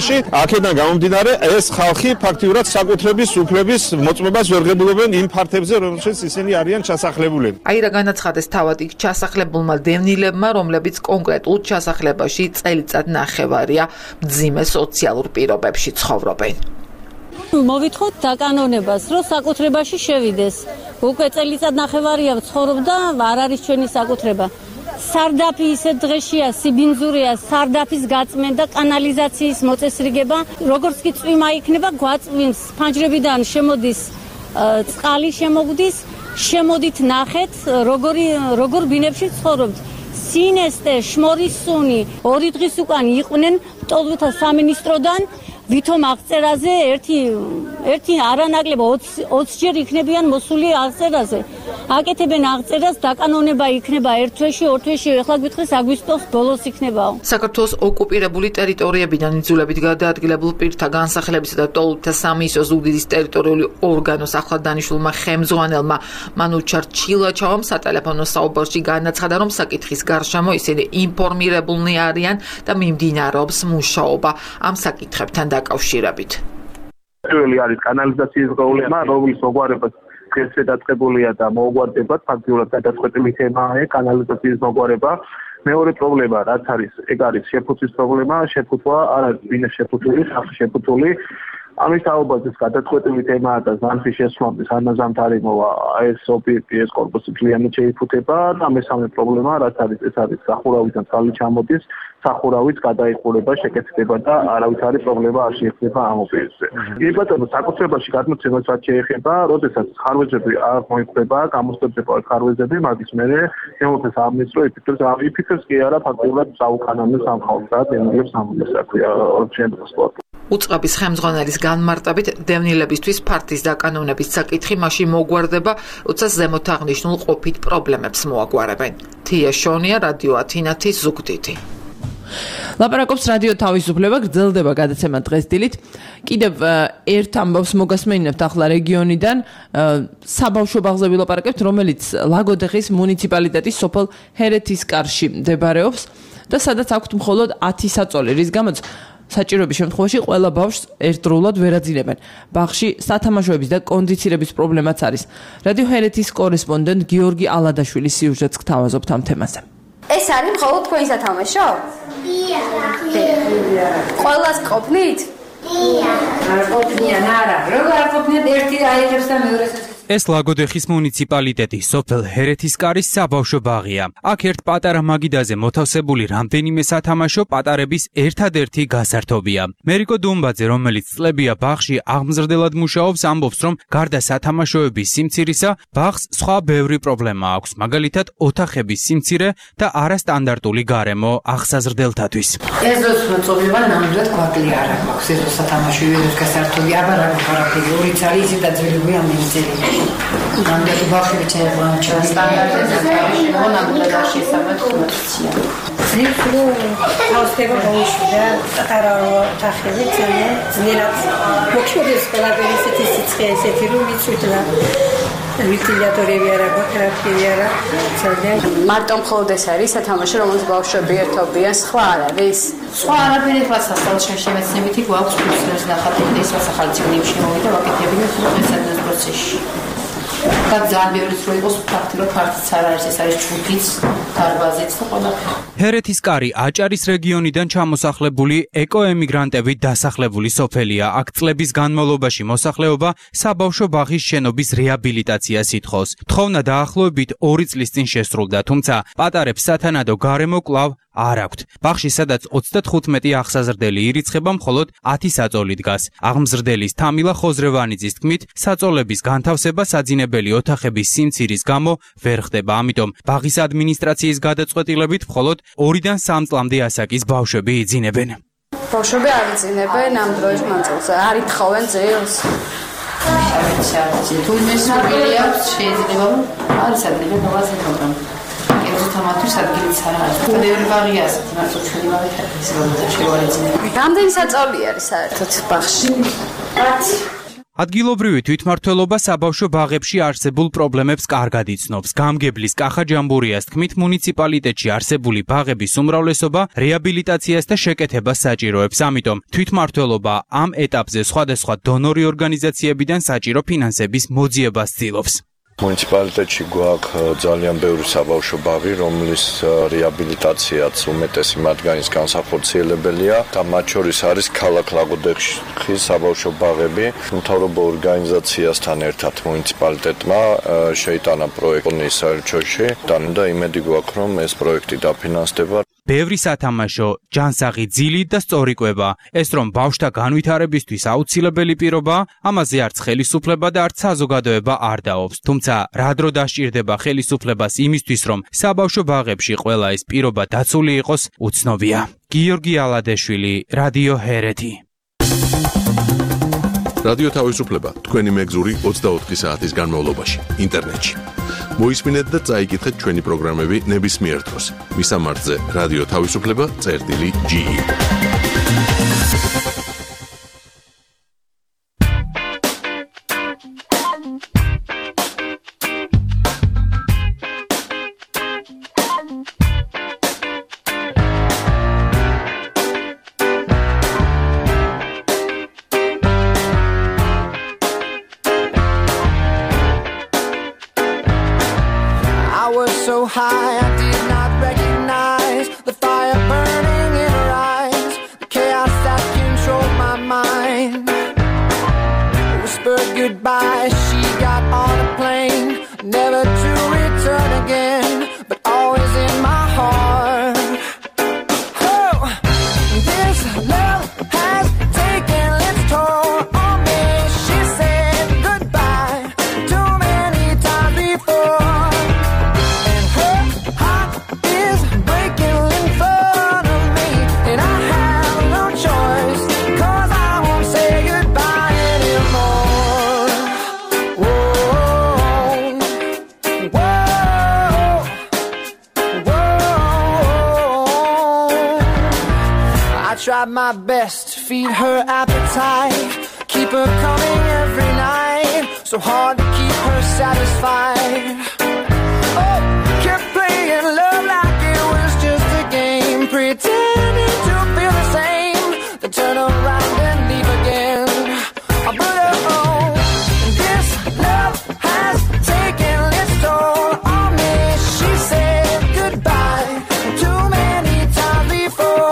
შემთხვევაში აქედან გამომდინარე ეს ხალხი ფაქტიურად საკუთრების უფლების მოწმობას ვერ ღებულობენ იმ ფართებზე, რომელშიც ისინი არიან ჩასახლებულები. აი რა განაცხადეს თავად იქ ჩასახლებულმა დევნილებმა, რომლებიც კონკრეტულ ჩასახლებაში წელიწად ნახევარია მძიმე სოციალურ პირობებში ცხოვრობენ. მოვითხოვთ დაკანონებას, რომ საკუთრებაში შევიდეს. უკვე წელიწად ნახევარია ვცხოვრობ და არ არის ჩვენი საკუთრება. სარდაფი ისე დღეშია, სიბინძურია, სარდაფის გაწმენდა, კანალიზაციის მოწესრიგება, როგორც კი წვიმა იქნება, გვაწვიმს, ფანჯრებიდან შემოდის წყალი შემოგდის, შემოდით ნახეთ, როგორი როგორ ბინებში ცხოვრობთ. სინესტე, შმორის სუნი, ორი დღის უკან იყვნენ მტოლვილთა სამინისტროდან, ვითომ აღწერაზე ერთი ერთი არანაკლებ ოცი ჯერ იქნებიან მოსული აღწერაზე. აკეთებენ აღწერას, დაკანონება იქნება ერთ თვეში, ორ თვეში, ეხლა გვითხრეს აგვისტოს ბოლოს იქნებაო. საქართველოს ოკუპირებული ტერიტორიებიდან იძულებით გადაადგილებულ პირთა განსახლებისა და მტოლვილთა სამინისტროს უდიდის ტერიტორიული ორგანოს ახლად დანიშნულმა ხელმძღვანელმა მანუჩარ ჩილაჩოვამ სატელეფონო საუბარში განაცხადა, რომ საკითხის გარშემო ისინი ინფორმირებულნი არიან და მიმდინარეობს მუშაობა ამ საკითხებთან დაკავშირებით. პირველი არის კანალიზაციის პრობლემა, რომლის მოგვარებას დღეს შედაწყებულია და მოგვარდება ფაქტიურად გადაწყვეტილი თემაა კანალიზაციის მოგვარება. მეორე პრობლემა რაც არის, ეგ არის შეფუთვის პრობლემა, შეფუთვა არ არის ბინა შეფუთული, სახე შეფუთული. ამის საუბარს გადაწყვეტილი თემაა და ზანფის შესვამის ანაზამთარი მოვა ეს ობიექტი ეს კორპუსი ძალიან შეიფუთება და მესამე პრობლემა რაც არის ეს არის სახურავიდან წყალი ჩამოდის სახურავიც გადაიხურება შეკეთდება და არავითარი პრობლემა არ შეეხება ამ ობიექტზე. კი ბატონო, საკუთრებაში გადმოცემას რაც შეეხება, როდესაც ხარვეზები არ მოიხდება, გამოსწორდება ხარვეზები, მაგის მერე შემოწეს სამინისტრო იფიქრებს, იფიქრებს კი არა ფაქტობრივად საუკანონო სამხაოს და დევნილებს ამოსაქვია ორჩენდროსპორტ. უწყების ხელმძღვანელის განმარტებით დევნილებისთვის ფართის დაკანონების საკითხი მაშინ მოგვარდება, როცა ზემოთ აღნიშნულ ყოფით პრობლემებს მოაგვარებენ. თია შონია, რადიო ათინათის ზუგდიდი. ლაპარაკობს რადიო თავისუფლება, გრძელდება გადაცემა დღეს დილით. კიდევ ერთ ამბავს მოგასმენინებთ ახლა რეგიონიდან, საბავშვო ბაღზე ვილაპარაკებთ, რომელიც ლაგოდეხის მუნიციპალიტეტის სოფელ ჰერეთისკარში მდებარეობს და სადაც აქვთ მხოლოდ ათი საწოლი, რის გამოც საჭიროების შემთხვევაში ყველა ბავშვს ერთდროულად ვერ აძინებენ. ბაღში სათამაშოების და კონდიცირების პრობლემაც არის. რადიო ჰერეთის კორესპონდენტ გიორგი ალადაშვილის სიუჟეტს გთავაზობთ ამ თემაზე. ეს არის მხოლოდ თქვენი სათამაშო? დია. ყველას ყოფნით? დია. არ ყოფნიან, არა. როგორ არ ყოფნით ერთი აიღებს და მეორესაც ეს ლაგოდეხის მუნიციპალიტეტის სოფელ ჰერეთისკარის საბავშვო ბაღია. აქ ერთ პატარა მაგიდაზე მოთავსებული რამდენიმე სათამაშო პატარების ერთადერთი გასართობია. მერიკო დუმბაძე, რომელიც წლებია ბაღში აღმზრდელად მუშაობს, ამბობს, რომ გარდა სათამაშოების სიმცირისა, ბაღს სხვა ბევრი პრობლემა აქვს, მაგალითად ოთახების სიმცირე და არასტანდარტული გარემო აღსაზრდელთათვის. ეს როც მოწოდება ნამდვილად კვარტალი არ აქვს, ეს სათამაშო ერთ გასართობი, აბა რა ხარაფი, ორი წელი ისე დაძველებული ამ მინიძელი. Nandelu baffi c'è una standard non andata a scesa tuttia. Sì, lo ostego boshida, qararo takhivitne, znirat. Mokshudis pelageli statistiske setiru mitsutla. ვიტიატორები არა, გრაფები არა, ძალიან. მარტო მხოლოდ ეს არის სათამაშო, რომელსაც ბავშვები ერთობიან, სხვა არ არის. სხვა არაფერი ფასასთან შემეცნებითი გვაქვს ფუნქციონალიზმის ნახატები, ეს ახალციონები შემოვიდა ვაკეთებინა პროფესიონალურ პროცესში. და ძალიან ბევრი რო იყოს ფაქტიურად ფართიც არ არის, ეს არის ჩუთიც, დარბაზიც და ყველაფერი. ჰერეთისკარი აჭარის რეგიონიდან ჩამოსახლებული ეკოემიგრანტებით დასახლებული სოფელია. აქ წლების განმავლობაში მოსახლეობა საბავშვო ბაღის შენობის რეაბილიტაციას ითხოვს. თხოვნა დაახლოებით ორი წლის წინ შესრულდა, თუმცა პატარებს სათანადო გარემო კვლავ არ აქვთ. ბაღში, სადაც ოცდათხუთმეტი აღსაზრდელი ირიცხება, მხოლოდ ათი საწოლი დგას. აღმზრდელის თამილა ხოზრევანიძის თქმით, საწოლების განთავსება საძინებელი ოთახების სიმცირის გამო ვერ ხდება. ამიტომ ბაღის ადმინისტრაციის გადაწყვეტილებით მხოლოდ ორიდან სამ წლამდე ასაკის ბავშვები იძინებენ. ბავშვები არ იძინებენ ამ დროის მანძილზე, არ ითხოვენ ძილს. თუ მესმელი აქვს შეიძლება არის ადგილი ყველაზე პრობლემა. თამათის ადგილიც არ არის. ბევრი ბაღი ასეთ, მარტო ჩვენი ბაღი ეს რომ შეიძლება. რამდენი საწოლი არის საერთოდ ბაღში? ათი. ადგილობრივი თვითმმართველობა საბავშვო ბაღებში არსებულ პრობლემებს კარგად იცნობს. გამგებლის კახა ჯამბურიას თქმით, მუნიციპალიტეტში არსებული ბაღების უმრავლესობა რეაბილიტაციას და შეკეთებას საჭიროებს. ამიტომ თვითმმართველობა ამ ეტაპზე სხვადასხვა დონორი ორგანიზაციებიდან საჭირო ფინანსების მოძიებას ცდილობს. მუნიციპალიტეტში გვაქვს ძალიან ბევრი საბავშვო ბაღი, რომლის რეაბილიტაციაც უმეტესი მათგანის განსახორციელებელია და მათ შორის არის ქალაქ ლაგოდეხის საბავშვო ბაღები. მთავრობა ორგანიზაციასთან ერთად მუნიციპალიტეტმა შეიტანა პროექტი საერთაშორისო და იმედი გვაქვს, რომ ეს პროექტი დაფინანსდება. ბევრი სათამაშო, ჯანსაღი ძილი და სწორი კვება. ეს რომ ბავშვთა განვითარებისთვის აუცილებელი პირობა, ამაზე არც ხელისუფლება და არც საზოგადოება არ დაობს. თუმცა, რა დრო დასჭირდება ხელისუფლებას იმისთვის, რომ საბავშვო ბაღებში ყველა ეს პირობა დაცული იყოს, უცნობია. გიორგი ალადეშვილი, რადიო ჰერეთი. რადიო თავისუფლება თქვენი მეგზური ოცდაოთხი საათის განმავლობაში ინტერნეტში. მოისმინეთ და წაიკითხეთ ჩვენი პროგრამები ნებისმიერ დროს. მისამართზე რადიო თავისუფლება წერტილი ჯი ი. So high, I did not recognize the fire burning in her eyes, the chaos that controlled my mind. I whispered goodbye, she got on a plane, never to return again, but always in my heart. Oh, this love has taken its toll on me. She said goodbye too many times before. Tried my best to feed her appetite, keep her coming every night, so hard to keep her satisfied. Oh, kept playing love like it was just a game, pretending to feel the same, then turn around and leave again. But oh, this love has taken its toll on me. She said goodbye too many times before.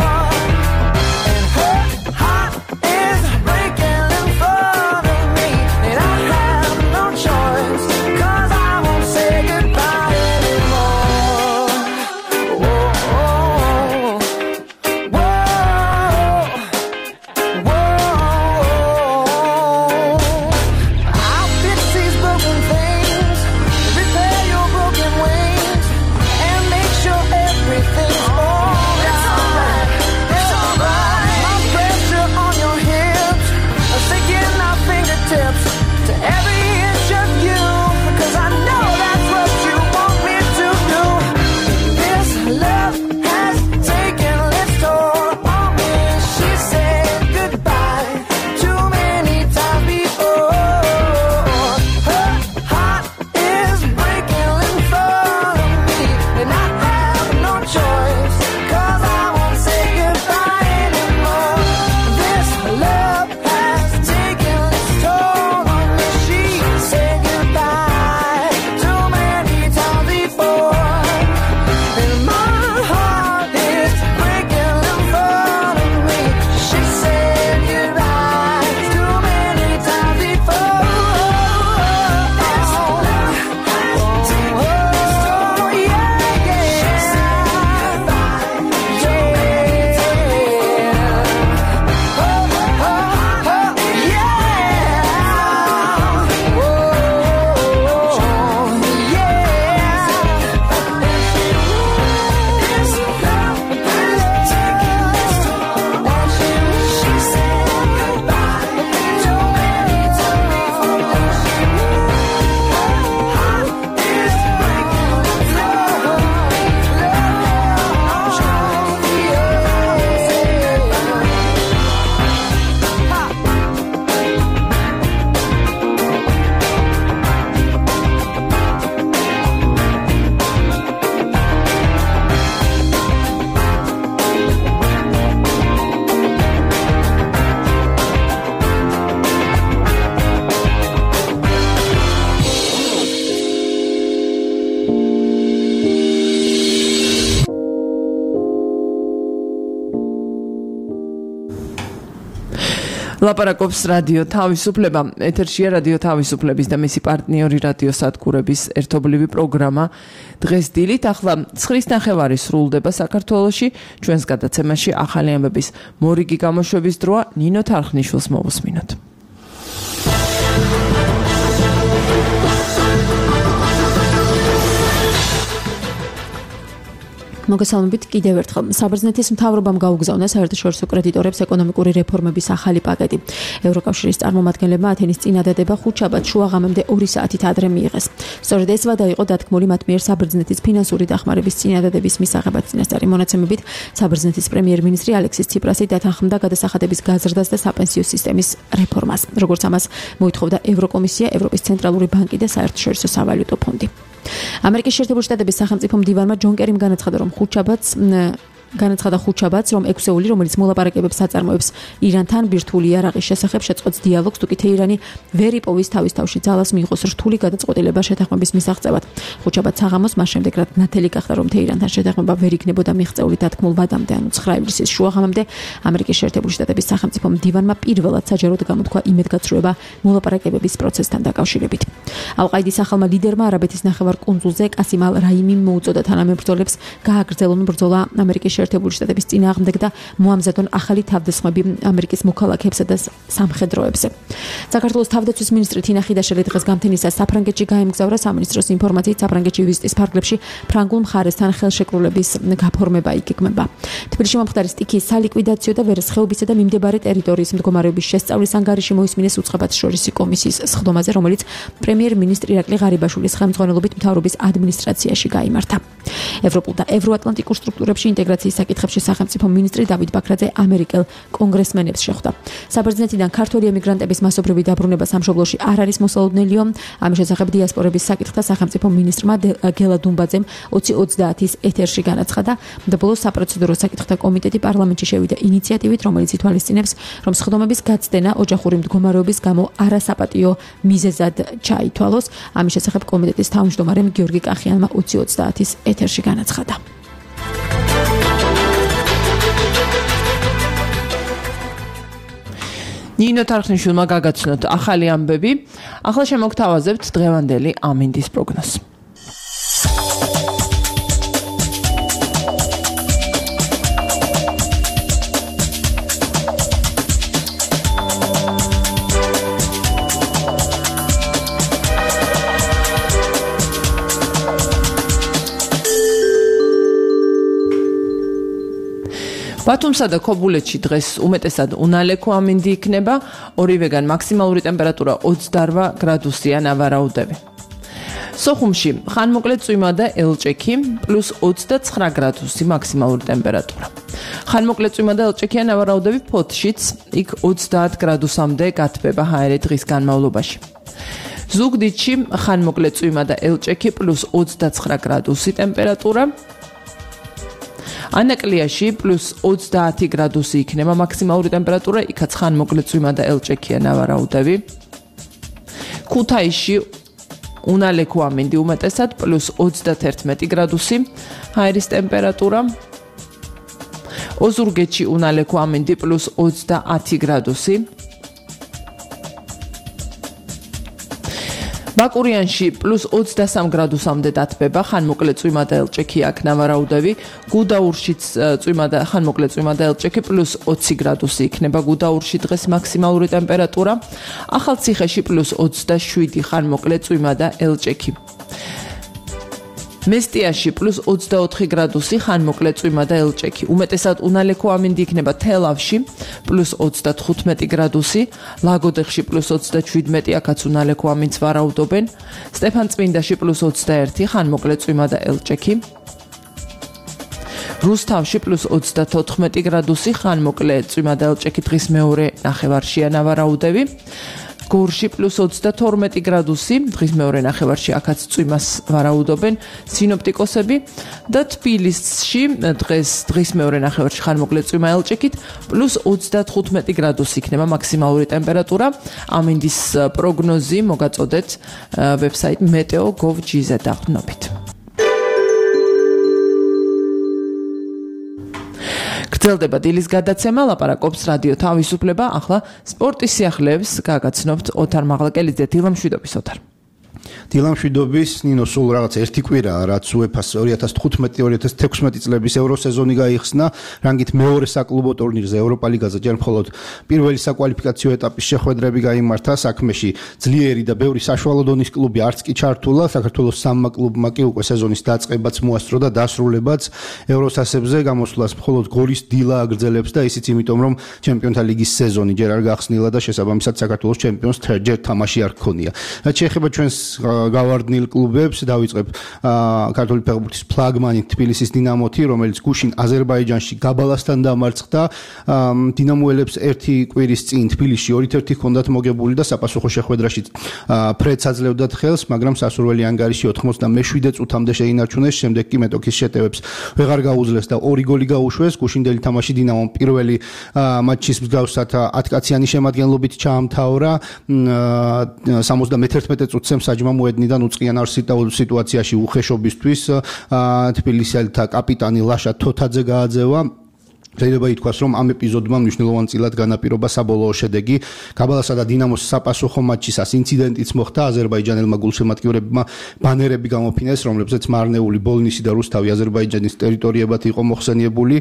ლაპარაკობს რადიო თავისუფლება. ეთერშია რადიო თავისუფლების და მისი პარტნიორი რადიო სადგურების ერთობლივი პროგრამა დღეს დილით. ახლა ცხრის ნახევარი სრულდება საქართველოში. ჩვენს გადაცემაში ახალი ამბების მორიგი გამოშვების დროა. ნინო თარხნიშვილს მოვუსმინოთ. მოგესალმებით კიდევ ერთხელ. საბერძნეთის მთავრობამ გაუგზავნა საერთაშორისო კრედიტორებს ეკონომიკური რეფორმების ახალი პაკეტი. ევროკავშირის წარმომადგენლებმა ათენის წინადადება ხუთშაბათ შუაღამემდე ორი საათით ადრე მიიღეს. სწორედ ეს ვადა იყო დათქმული მათ მიერ საბერძნეთის ფინანსური დახმარების წინადადების მისაღებად. წინასწარი მონაცემებით, საბერძნეთის პრემიერ-მინისტრი ალექსის ციპრასი დათანხმდა გადასახადების გაზრდას და საპენსიო სისტემის რეფორმას. როგორც ამას მოითხოვდა ევროკომისია, ევროპის ცენტრალური ბანკი და საერთაშორისო სავალუტო ფონდი. ამერიკის შეერთებული შტატების სახელმწიფო მდივანმა ჯონ კერიმ განაცხადა, რომ ხუთშაბათს განაცხადა ხუთშაბათს, რომ ექვსეული, რომელიც მოლაპარაკებებს აწარმოებს ირანთან ბირთვული იარაღის შესახებ, შეწყვეტს დიალოგს, თუ კი თეირანი ვერ იპოვის თავის თავში ძალას მიიღოს რთული გადაწყვეტილება შეთანხმების მისაღწევად. ხუთშაბათს საღამოს მას შემდეგ, რაც ნათელი გახდა, რომ თეირანთან შეთანხმება ვერ იქნებოდა მიღწეული დათქმულ ვადამდე, ანუ ცხრა ივლისის შუაღამემდე, ამერიკის შეერთებული შტატების სახელმწიფო მდივანმა პირველად საჯაროდ გამოთქვა იმედგაცრუება მოლაპარაკებების პროცესთან დაკავშირებით. ალ-ყაიდის ახალმა ლიდერმა არაბეთის ნახევარკუნძულზე კასიმ ალ-რაიმიმ მოუწოდა თანამებრძოლებს გააგრძელონ ბრძოლა ამერიკის შეერთებული შტატების წინააღმდეგ და მოამზადონ ახალი თავდასხმები ამერიკის მოქალაქეებსა და სამხედროებზე. საქართველოს თავდაცვის მინისტრი თინა ხიდაშელი დღეს გამთენისას საფრანგეთში გაემგზავრა. სამინისტროს ინფორმაციით, საფრანგეთში ვიზიტის ფარგლებში ფრანგულ მხარესთან ხელშეკრულების გაფორმება იგეგმება. თბილისში მომხდარი სტიქიის სალიკვიდაციო და ვერცხეობისა და მიმდებარე ტერიტორიის მდგომარეობის შესწავლის ანგარიში მოისმინეს უწყებათშორისი კომისიის სხდომაზე, რომელიც პრემიერ-მინისტრი ირაკლი ღარიბაშვილის ხელმძღვანელობით მთავრობის ადმინისტრაციაში გაიმართა. ევროპულ და ევროატლანტიკურ სტრუქტურებში ინტეგრაციის საკითხებში სახელმწიფო მინისტრი დავით ბაქრაძე ამერიკელ კონგრესმენებს შეხვდა. საბერძნეთიდან ქართველი ემიგრანტების მასობრივი დაბრუნება სამშობლოში არ არის მოსალოდნელიო. ამის შესახებ დიასპორების საკითხთა სახელმწიფო მინისტრმა გელა დუმბაძემ ოცი ოცდაათის ეთერში განაცხადა და ბოლოს საპროცედურო საკითხთა კომიტეტი პარლამენტში შევიდა ინიციატივით, რომელიც ითვალისწინებს, რომ სხდომების გაცდენა ოჯახური მდგომარეობის გამო არასაპატიო მიზეზად ჩაითვალოს. ამის შესახებ კომიტეტის თავმჯდომარემ გიორგი კახიანმა ოცი ოცდაათის ეთერში განაცხადა. ნინო თარხნიშვილმა გაგაცნოთ ახალი ამბები. ახლა შემოგთავაზებთ დღევანდელი ამინდის პროგნოზს. ბათუმსა და ქობულეთში დღეს უმეტესად უნალექო ამინდი იქნება, ორივეგან მაქსიმალური ტემპერატურა ოცდაორ გრადუსია ნავარაუდები. სოხუმში ხანმოკლე წვიმა და ელჭექი პლუს ოცდაცხრა გრადუსი მაქსიმალური ტემპერატურა. ხანმოკლე წვიმა და ელჭექია ნავარაუდები ფოთშიც, იქ ოცდაათ გრადუსამდე გათბება ჰაერი დღის განმავლობაში. ზუგდიდში ხანმოკლე წვიმა და ელჭექი პლუს ოცდაცხრა გრადუსი ტემპერატურა. ანაკლიაში პლუს ოცდაათი გრადუსი იქნება მაქსიმალური ტემპერატურა, იქაც ხანმოკლე წვიმა და ელჭექია ნავარაუდები. ქუთაისში უნალექო ამინდი უმეტესად პლუს ოცდაათი გრადუსი ჰაერის ტემპერატურა. ოზურგეთში უნალექო ამინდი პლუს ოცდაათი გრადუსი. ბაკურიანში პლუს ოცდასამ გრადუსამდე დათბება, ხანმოკლე წვიმა და ელჭექი აქ ნავარაუდები. გუდაურშიც წვიმა და ხანმოკლე წვიმა და ელჭექი პლუს ოცი გრადუსი იქნება გუდაურში დღეს მაქსიმალური ტემპერატურა. ახალციხეში პლუს ოცდაშვიდი ხანმოკლე წვიმა და ელჭექი. მესტიაში პლუს ოცდაოთხი გრადუსი ხანმოკლე წვიმა და ელჭექი. უმეტესად უნალექო ამინდი იქნება თელავში პლუს ოცდათხუთმეტი გრადუსი, ლაგოდეხში პლუს ოცდაშვიდმეტი, აქაც უნალექო ამინდს ვარაუდობენ. სტეფანწმინდაში პლუს ოცდაერთი ხანმოკლე წვიმა და ელჭექი. რუსთავში პლუს ოცდათოთხმეტი გრადუსი ხანმოკლე წვიმა და ელჭექი დღის მეორე ნახევარშია ნავარაუდები. გორში პლუს ოცდათორმეტი გრადუსი, დღის მეორე ნახევარში აქაც წვიმას ვარაუდობენ სინოპტიკოსები და თბილისში დღეს დღის მეორე ნახევარში ხანმოკლე წვიმა ელჭექით პლუს ოცდათხუთმეტი გრადუსი იქნება მაქსიმალური ტემპერატურა. ამინდის პროგნოზი მოგაწოდეთ ვებსაიტ meteo dot gov dot gz დაყრდნობით. გრძელდება დილის გადაცემა, ლაპარაკობს რადიო თავისუფლება, ახლა სპორტის სიახლეებს გაგაცნობთ ოთარ მაღლაკელიძე. დილა მშვიდობის ოთარ. დილა მშვიდობის, ნინო, სულ რაღაც ერთი კვირაა, რაც უეფას ორი ათას თხუთმეტი ორი ათას თექვსმეტი წლების ევროსეზონი გაიხსნა, რანგით მეორე საკლუბო ტურნირზე ევროპა ლიგაზე ჯერ მხოლოდ პირველი საკვალიფიკაციო ეტაპის შეხვედრები გაიმართა, საქმეში ძლიერი და ბევრი საშუალო დონის კლუბი არც კი ჩართულა, საქართველოს სამმა კლუბმა კი უკვე სეზონის დაწყებაც მოასწრო და დასრულებაც ევროსასებზე გამოსვლას მხოლოდ გორის დილა აგრძელებს და ისიც იმიტომ, რომ ჩემპიონთა ლიგის სეზონი ჯერ არ გახსნილა და შესაბამისად საქართველოს ჩემპიონს ჯერ თამაში არ ჰქონია. რაც შეეხება ჩვენს გავარდნილ კლუბებს, დავიწყებ ქართული ფეხბურთის ფლაგმანი თბილისის დინამოთი, რომელიც გუშინ აზერბაიჯანში გაბალასთან დამარცხდა. დინამოელებს ერთი კვირის წინ თბილისში ორი ერთი ჰქონდათ მოგებული და საპასუხო შეხვედრაში ფრედს აძლევდათ ხელს, მაგრამ სასურველი ანგარიში ოთხმოცდამეშვიდე წუთამდე შეინარჩუნეს, შემდეგ კი მეტოქის შეტევებს ვეღარ გაუძლეს და ორი გოლი გაუშვეს. გუშინდელი თამაში დინამომ პირველი მატჩის მსგავსად ათკაციანი შემადგენლობით ჩაამთავრა. სამოცდამეთერთმეტე წუთზე საჯმა მოედნიდან უწყიან არ სიტუაციაში უხეშობისთვის თბილისელთა კაპიტანი ლაშა თოთაძე გააძევა. შეიძლება ითქვას, რომ ამ ეპიზოდმა მნიშვნელოვანწილად განაპირობა საბოლოო შედეგი. გაბალასა და დინამოს საპასუხო მატჩისას ინციდენტიც მოხდა, აზერბაიჯანელმა გულშემატკივრებმა ბანერები გამოფინეს, რომლებზეც მარნეული, ბოლნისი და რუსთავი აზერბაიჯანის ტერიტორიებად იყო მოხსენიებული.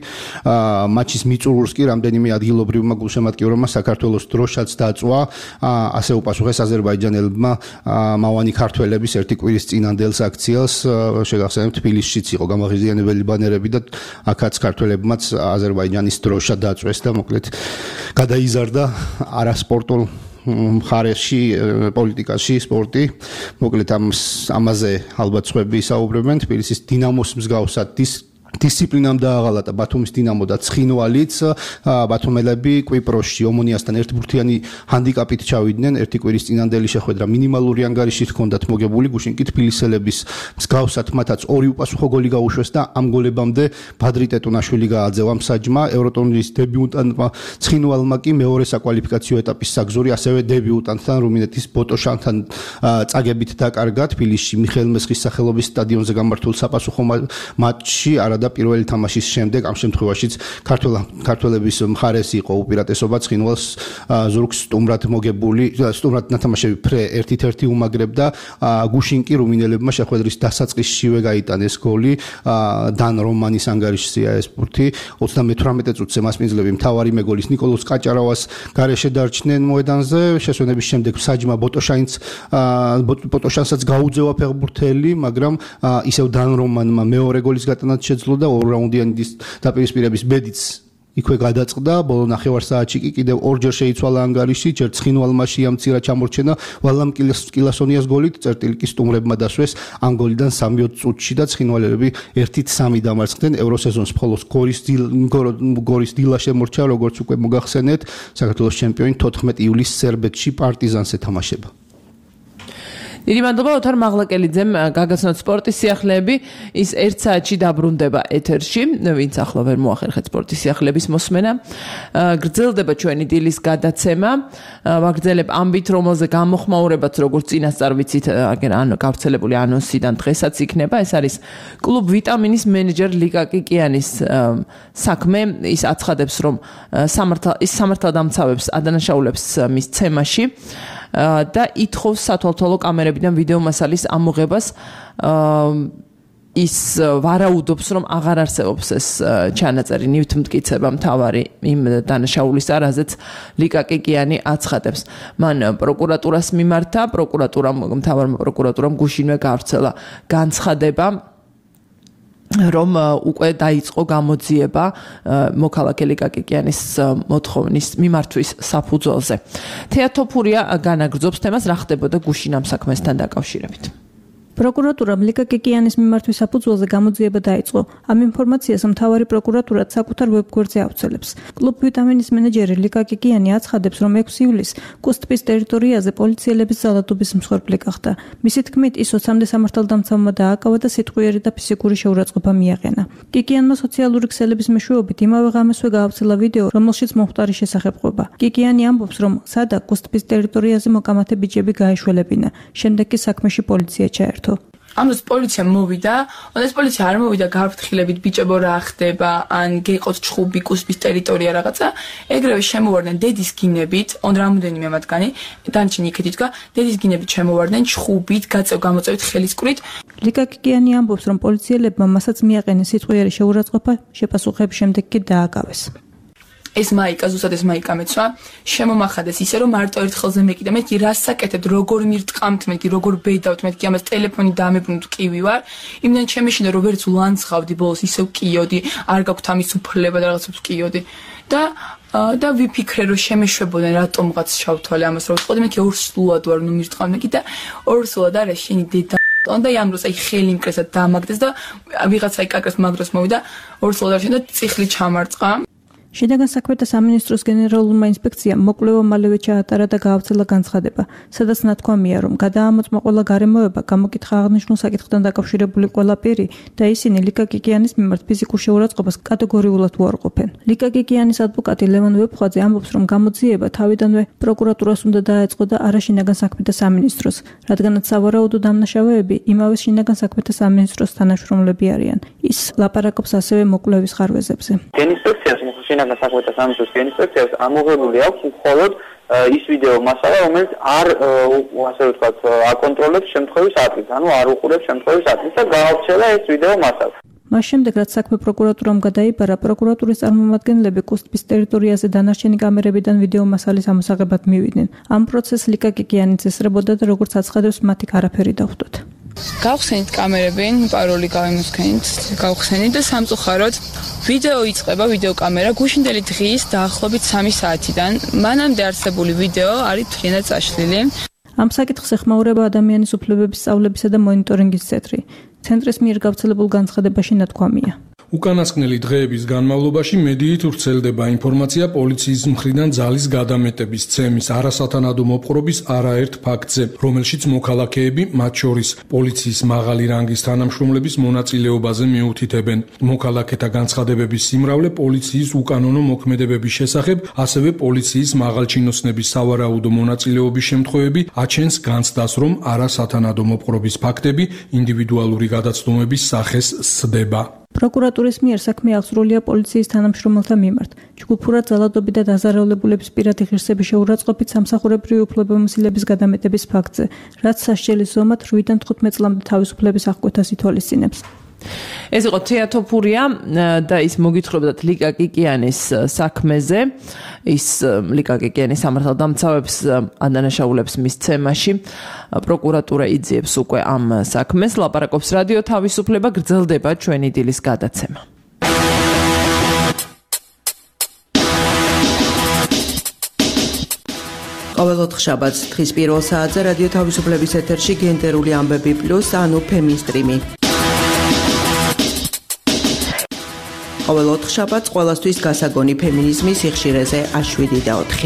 მატჩის მიწურულს კი რამდენიმე ადგილობრივმა გულშემატკივრებმა საქართველოს დროშაც დაწვა. ასე უპასუხეს აზერბაიჯანელებმა მავანი ქართველების ერთი კვირის წინანდელს აქციას. შეგახსენებთ, თბილისშიც იყო გამაღიზიანებელი ბანერები და აქაც ქართველებმაც აზერბაიჯანის ბაიჯანის დროშა დაწვეს და მოკლედ გადაიზარდა არასპორტულ მხარეში, პოლიტიკაში, სპორტი. მოკლედ ამაზე ალბათ სხვები ისაუბრებენ. თბილისის დინამოს მსგავსად დისციპლინამ დააღალატა ბათუმის დინამო და ცხინვალიც. ბათუმელები კვიპროსში ომონიასთან ერთბურთიანი ჰანდიკაპით ჩავიდნენ. ერთი კვირის წინანდელი შეხვედრა მინიმალური ანგარიშით ჰქონდათ მოგებული. გუშინ კი თბილისელების მსგავსად მათაც ორი უპასუხო გოლი გაუშვეს და ამ გოლებამდე ბადრი ტეტუნაშვილი გააძევა მსაჯმა. ევროტურნირის დებიუტანტმა ცხინვალმა კი მეორე საკვალიფიკაციო ეტაპის საგზური ასევე დებიუტანტთან რუმინეთის ბოტოშანთან წაგებით დაკარგა. თბილისში მიხეილ მესხის სახელობის სტადიონზე გამართულ საპასუხო მატჩში და პირველი თამაშის შემდეგ ამ შემთხვევაშიც ქართველების მხარეს იყო უპირატესობა. ცხინვალს ზურგს სტუმრად მოგებული, სტუმრად ნათამაშები ფრე ერთ ერთი უმაგრებდა. გუშინ კი რუმინელებმა შეხვედრის დასაწყისშივე გაიტანეს გოლი. დან რომანის ანგარიშზეა ეს ბურთი. ოცდამეთვრამეტე წუთზე მასპინძლები მთავარი მეგოლის ნიკოლოზ კაჭარავას გარეშე დარჩნენ მოედანზე. შესვენების შემდეგ საჯმა ბოტოშანს ბოტოშანსაც გაუძევა ფეხბურთელი, მაგრამ ისევ დან რომანმა მეორე გოლის გატანაც შეძლო და ორ რაუნდიანი დაპირისპირების ბედიც იქვე გადაწყდა. ბოლო ნახევარ საათში კი კიდევ ორჯერ შეიცვალა ანგარიში, ჯერ ცხინვალმა შეამცირა ჩამორჩენა ვალამ კილასონიას გოლით, წერტილი კი სტუმრებმა დასვეს ამ გოლიდან სამი წუთში და ცხინვალელები ერთი სამი დამარცხდნენ. ევროსეზონს მხოლოდ გორის დილა შემორჩა, როგორც უკვე მოგახსენეთ. საქართველოს ჩემპიონი თოთხმეტი ივლისს სერბეთში პარტიზანს ეთამაშება. დიდი მადლობა ოთარ მაღლაკელიძემ გაგაცნოთ სპორტის სიახლეები. ის ერთ საათში დაბრუნდება ეთერში, ვინც ახლა ვერ მოახერხეთ სპორტის სიახლეების მოსმენა. გრძელდება ჩვენი დილის გადაცემა. ვაგრძელებ ამბით, რომელზე გამოხმაურებაც როგორც წინასწარ ვიცით, ანუ გავრცელებული ანონსიდან დღესაც იქნება. ეს არის კლუბ ვიტამინის მენეჯერ ლიკა კიკიანის საქმე. ის აცხადებს, რომ ის სამართალდამცავებს ადანაშაულებს მის ცემაში და ითხოვს სათვალთვალო კამერებიდან ვიდეო მასალის ამოღებას. ის ვარაუდობს, რომ აღარ არსებობს ეს ჩანაწერი ნივთმტკიცება მთავარი იმ დანაშაულის არაზეც ლიკა კიკიანი აცხადებს. მან პროკურატურას მიმართა, პროკურატურამ მთავარმა პროკურატურამ გუშინვე გავრცელა განცხადება, რომ უკვე დაიწყო გამოძიება მოქალაქე ლიკა კიკიანის მოთხოვნის მიმართვის საფუძველზე. თეატოფურია განაგრძობს თემას, რა ხდებოდა გუშინ ამ საქმესთან დაკავშირებით. პროკურატურამ ლიკა კიკიანის მიმართვის საფუძველზე გამოძიება დაიწყო. ამ ინფორმაციას მთავარი პროკურატურა საკუთარ ვებგვერდზე ავრცელებს. კლუბ ვიტამინის მენეჯერი ლიკა კიკიანი აცხადებს, რომ ექვსი ივლისს კუსტპის ტერიტორიაზე პოლიციელების ძალადობის მსხვერპლი გახდა. მისი თქმით, ის ოცამდე სამართალდამცავმა დააკავა და სიტყვიერი და ფიზიკური შეურაცხყოფა მიაყენა. კიკიანმა სოციალური ქსელების მეშვეობით იმავე ღამესვე გაავრცელა ვიდეო, რომელშიც მომხდარის შესახებ ყვება. კიკიანი ამბობს, რომ სადა კუსტპის ტერიტორიაზე მოკამათე ბიჭები გაეშველებინა. შემდეგ კი საქმეში პოლიცია ჩაერთო. ამ დროს პოლიცია მოვიდა, ან ეს პოლიცია არ მოვიდა გაფრთხილებით ბიჭებო რა ხდება, ან გეყოთ ჩხუბი კუსპის ტერიტორია რაღაცა, ეგრევე შემოვარდნენ დედის გინებით, on რამოდენიმე მათგანი, დანჩენი იქით იდგა, დედის გინებით შემოვარდნენ ჩხუბით, გაწევ გამოწევით ხელისკვრით. ლიკა კიკიანი ამბობს, რომ პოლიციელებმა მასაც მიაყენეს სიტყვიერი შეურაცხყოფა, შეპასუხების შემდეგ კი დააკავეს. ეს მაიკა ზუსტად ეს მაიკა მეცვა შემომახადეს ისე რომ მარტო ერთ ხელზე მეკიდა მე კი რას საკეთებ როგორ მირტყამთ მე კი როგორ ბედავთ მე კი ამას ტელეფონი დამებრუნდ კივი ვარ იმდენ ჩემეშინდა რომ ვერც ულანცხავდი ბოლოს ისევ კიოდი არ გაქვთ ამის უფლება და რაღაცებს კიოდი და და ვიფიქრე რომ შემეშვებოდნენ რატომღაც ჩავთვალე ამას რომ ვთქვი მე კი ორსულად ვარ ნუ მირტყამ მე კი და ორსულად არა შენი დედა და ამ დროს აი ხელი მკრესად დამაგდეს და ვიღაცა აი კაკას მაგროს მოვიდა ორსულად არ შენ და წიხლი ჩამარწყა შინაგან საქმეთა სამინისტროს გენერალურმა ინსპექციამ მოკვლევა მალევე ჩაატარა და გაავრცელა განცხადება, სადაც ნათქვამია, რომ გადაამოწმა ყველა გარემოება, გამოკითხა აღნიშნულ საკითხთან დაკავშირებული ყველა პირი და ისინი ლიკა კიკიანის მიმართ ფიზიკურ შეურაცხყოფას კატეგორიულად უარყოფენ. ლიკა კიკიანის ადვოკატი ლევან ვეფხვაძე ამბობს, რომ გამოძიება თავიდანვე პროკურატურას უნდა დაეწყო და არა შინაგან საქმეთა სამინისტროს, რადგანაც სავარაუდო დამნაშავეები იმავე შინაგან საქმეთა სამინისტროს თანაშრომლები არიან. ის ლაპარაკობს ასევე მოკვლევის ხარვეზებზე. შინაგან საქმეთა სამინისტროს ინსპექციას ამოღებული აქვს მხოლოდ ის ვიდეო მასალა, რომელიც არ ასე ვთქვათ, აკონტროლებს შემთხვევის ატკიცს, ანუ არ უყურებს შემთხვევის ატკიცს და გაავრცელა ეს ვიდეო მასალა. მას შემდეგ, რაც საქმე პროკურატურამ გადაიბარა, პროკურატურის წარმომადგენლები კუსტის ტერიტორიაზე დანარჩენი კამერებიდან ვიდეო მასალის ამოსაღებად მივიდნენ. ამ პროცესს ლიკა კიკიანიც ესწრებოდა და როგორც აცხადებს, მათი არაფერი დავხვდოთ. გავხსენით კამერები, პაროლი გავიმოსქენით, გავხსენით და სამწუხაროდ ვიდეო იწყება, ვიდეო კამერა გუშინდელი დღის დაახლოებით სამი საათიდან. მანამდე არსებული ვიდეო არის თლიანად წაშლილი. ამ საკითხს ეხმაურება ადამიანის უფლებების სწავლებისა და მონიტორინგის ცენტრი. ცენტრის მიერ გავრცელებულ განცხადებაში ნათქვამია. უკანასკნელი დღეების განმავლობაში მედიით ვრცელდება ინფორმაცია პოლიციის მხრიდან ძალის გადამეტების, ცემის, არასათანადო მოპყრობის არაერთ ფაქტზე, რომელშიც მოქალაქეები, მათ შორის პოლიციის მაღალი რანგის თანამშრომლების მონაწილეობაზე მიუთითებენ. მოქალაქეთა განცხადებების სიმრავლე პოლიციის უკანონო მოქმედებების შესახებ, ასევე პოლიციის მაღალჩინოსნების სავარაუდო მონაწილეობის შემთხვევები აჩენს განცდას, რომ არასათანადო მოპყრობის ფაქტები ინდივიდუალური გადაცდომების სახეს სდება. პროკურატურის მიერ საქმე აღსრულია პოლიციის თანამშრომელთა მიმართ. ჯგუფურად ძალადობი და დაზარალებულების პირადი ღირსების შეურაცხყოფით სამსახურებრივი უფლებამოსილების გადამეტების ფაქტზე, რაც სასჯელის ზომად რვიდან თხუთმეტ წლამდე თავისუფლების აღკვეთას ითვალისწინებს. ეს იყო თეატოფურია და ის მოგითხრობდათ ლიკა კიკიანის საქმეზე. ის ლიკა კიკიანის სამართალდამცავებს ადანაშაულებს მის ცემაში. პროკურატურა იძიებს უკვე ამ საქმეს. ლაპარაკობს რადიო თავისუფლება, გრძელდება ჩვენი დილის გადაცემა. ყოველ ოთხშაბათს დღის პირველ საათზე რადიო თავისუფლების ეთერში გენდერული ამბები პლუს, ანუ ფემინსტრიმი. ყოველ ოთხშაბათს ყველასთვის გასაგონი ფემინიზმის სიხშირეზე შვიდი და ოთხი.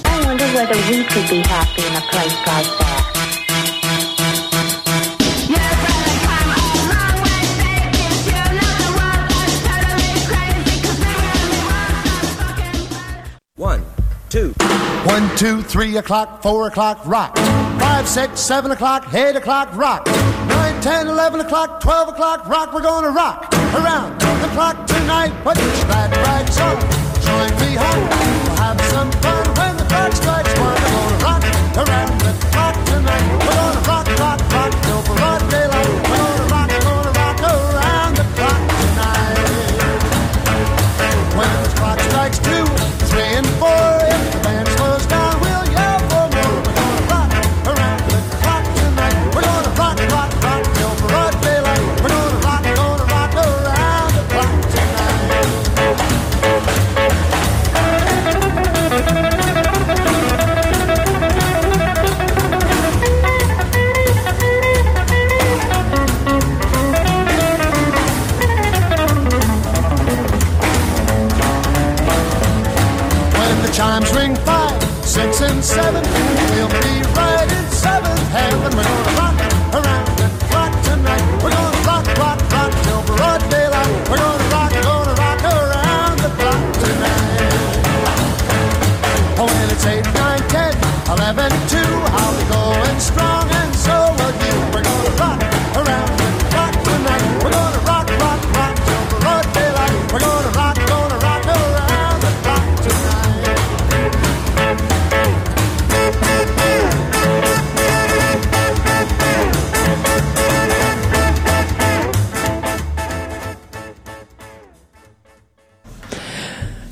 One, two. One, two, three o'clock, four o'clock, rock. Five, six, seven o'clock, eight o'clock, rock. Nine, ten, eleven o'clock, twelve o'clock, rock. We're gonna rock around the clock tonight. Put that right on. Join me home. We'll have some fun when the clock strikes one. We're gonna rock around the clock tonight. We're gonna rock, rock, rock till broad daylight. We're gonna rock, gonna rock around the clock tonight. When the clock strikes two, three and four, if the band slows down, we'll yell for more. We're gonna rock around the clock tonight. We're gonna rock, rock, rock till broad daylight. We're gonna rock, gonna rock around the clock tonight. Chimes ring five, six, and seven. We'll be right in seventh heaven. We're gonna rock around the clock tonight. We're gonna rock, rock, rock till broad daylight. We're gonna rock, gonna rock around the clock tonight. Oh, when it's eight, nine, ten, eleven, two, I'll be going strong, and so will you. We're gonna rock around.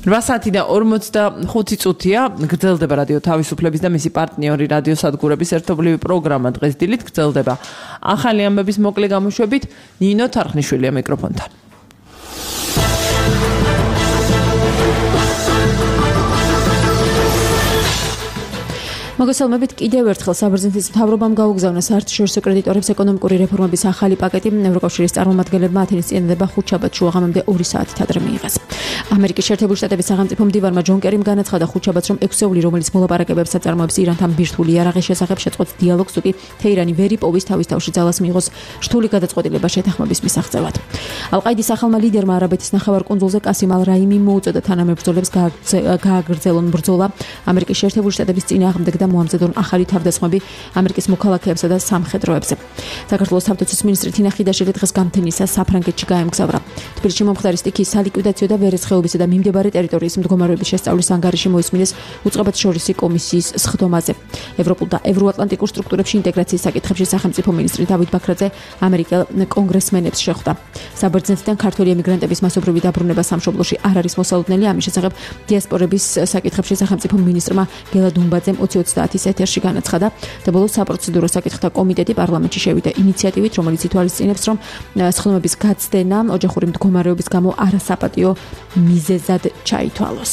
რვა საათი და ორმოცდახუთი წუთია გრძელდება რადიო თავისუფლების და მისი პარტნიორი რადიო სადგურების ერთობლივი პროგრამა დღეს დილით გრძელდება ახალი ამბების მოკლე გამოშვებით ნინო თარხნიშვილია მიკროფონთან. მოგესალმებით კიდევ ერთხელ საბერძნეთის მთავრობამ გაუგზავნა საერთაშორისო კრედიტორებს ეკონომიკური რეფორმების ახალი პაკეტი ევროკავშირის წარმომადგენლებმა ათენის წინადება ხუთშაბათ შუაღამემდე ორი საათით ადრე მიიღეს. ამერიკის შეერთებული შტატების სახელმწიფო მდივანმა ჯონ კერიმ განაცხადა ხუთშაბათს რომ ექვსეული რომელიც მოლაპარაკებებს აწარმოებს ირანთან ბირთვული იარაღის შესახებ შეწყვეტს დიალოგს თუ კი თეირანი ვერ იპოვის თავის თავში ძალას მიიღოს რთული გადაწყვეტილება შეთანხმების მისაღწევად. ალ-ყაიდის ახალმა ლიდერმა არაბეთის ნახევარკუნძულზე კასიმ ალ-რაიმი მოუწოდა თანამებრძოლებს გააგრძელონ ბრძოლა ამერიკის შეერთებული შტატების წინააღმდეგ და მოამზადონ ახალი თავდასხმები ამერიკის მოქალაქეებსა და სამხედროებზე. საქართველოს თავდაცვის მინისტრი თინა ხიდაშელი დღეს გამთენისას საფრანგეთში გაემგზავრა. თბილისში მომხდარი სტიქიის სალიკვიდაციო და ვერცხეობისა და მიმდებარე ტერიტორიის მდგომარეობის შესწავლის ანგარიში მოისმინეს უწყებათშორისი კომისიის სხდომაზე. ევროპულ და ევროატლანტიკურ სტრუქტურებში ინტეგრაციის საკითხებში სახელმწიფო მინისტრი დავით ბაქრაძე ამერიკელ კონგრესმენებს შეხვდა. საბერძნეთიდან ქართველი ემიგრანტების მასობრივი დაბრუნება სამშობლოში არ არის მოსალოდნელი, ამის შესახებ დიასპორების საკითხებში სახელმწიფო მინისტრმა გელა დუმბაძემ ოცი ოცდაათის ეთერში განაცხადა და ბოლოს საპროცედურო საკითხთა კომიტეტი პარლამენტში შევიდა ინიციატივით, რომელიც ითვალისწინებს, რომ სხდომების გაცდენა ოჯახური მდგომარეობის გამო არასაპატიო მიზეზად ჩაითვალოს.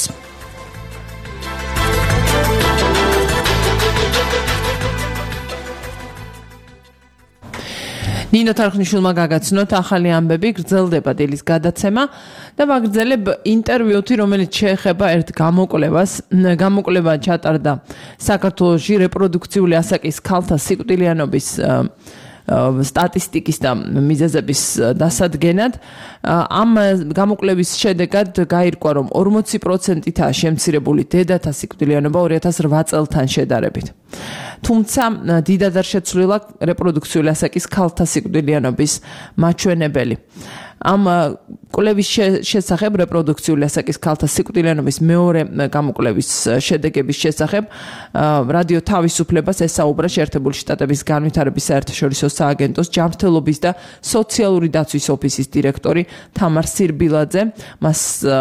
ნინო თარხნიშვილმა გაგაცნოთ ახალი ამბები, გრძელდება დილის გადაცემა და ვაგრძელებ ინტერვიუთი, რომელიც შეეხება ერთ გამოკვლევას. გამოკვლევა ჩატარდა საქართველოში რეპროდუქციული ასაკის ქალთა სიკვდილიანობის სტატისტიკის და მიზეზების დასადგენად. ამ გამოკვლევის შედეგად გაირკვა, რომ ორმოცი პროცენტითაა შემცირებული დედათა სიკვდილიანობა ორი ათას რვა წელთან შედარებით. თუმცა დიდად არ შეცვლილა რეპროდუქციული ასაკის ქალთა სიკვდილიანობის მაჩვენებელი. ამ კვლევის შესახებ რეპროდუქციული ასაკის ქალთა სიკვდილიანობის მეორე გამოკვლევის შედეგების შესახებ რადიო თავისუფლებას ესაუბრა შეერთებული შტატების განვითარების საერთაშორისო სააგენტოს ჯანმრთელობის და სოციალური დაცვის ოფისის დირექტორი თამარ სირბილაძე. მას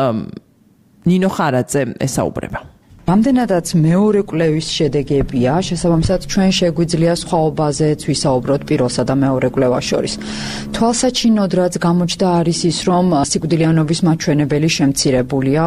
ნინო ხარაძე ესაუბრება. Რამდენადაც მეორე კვლევის შედეგებია, შესაბამისად ჩვენ შეგვიძლია სხვაობაზეც ვისაუბროთ პირველსა და მეორე კვლევას შორის. თვალსაჩინოდ რაც გამოჩნდა არის ის, რომ სიკვდილიანობის მაჩვენებელი შემცირებულია,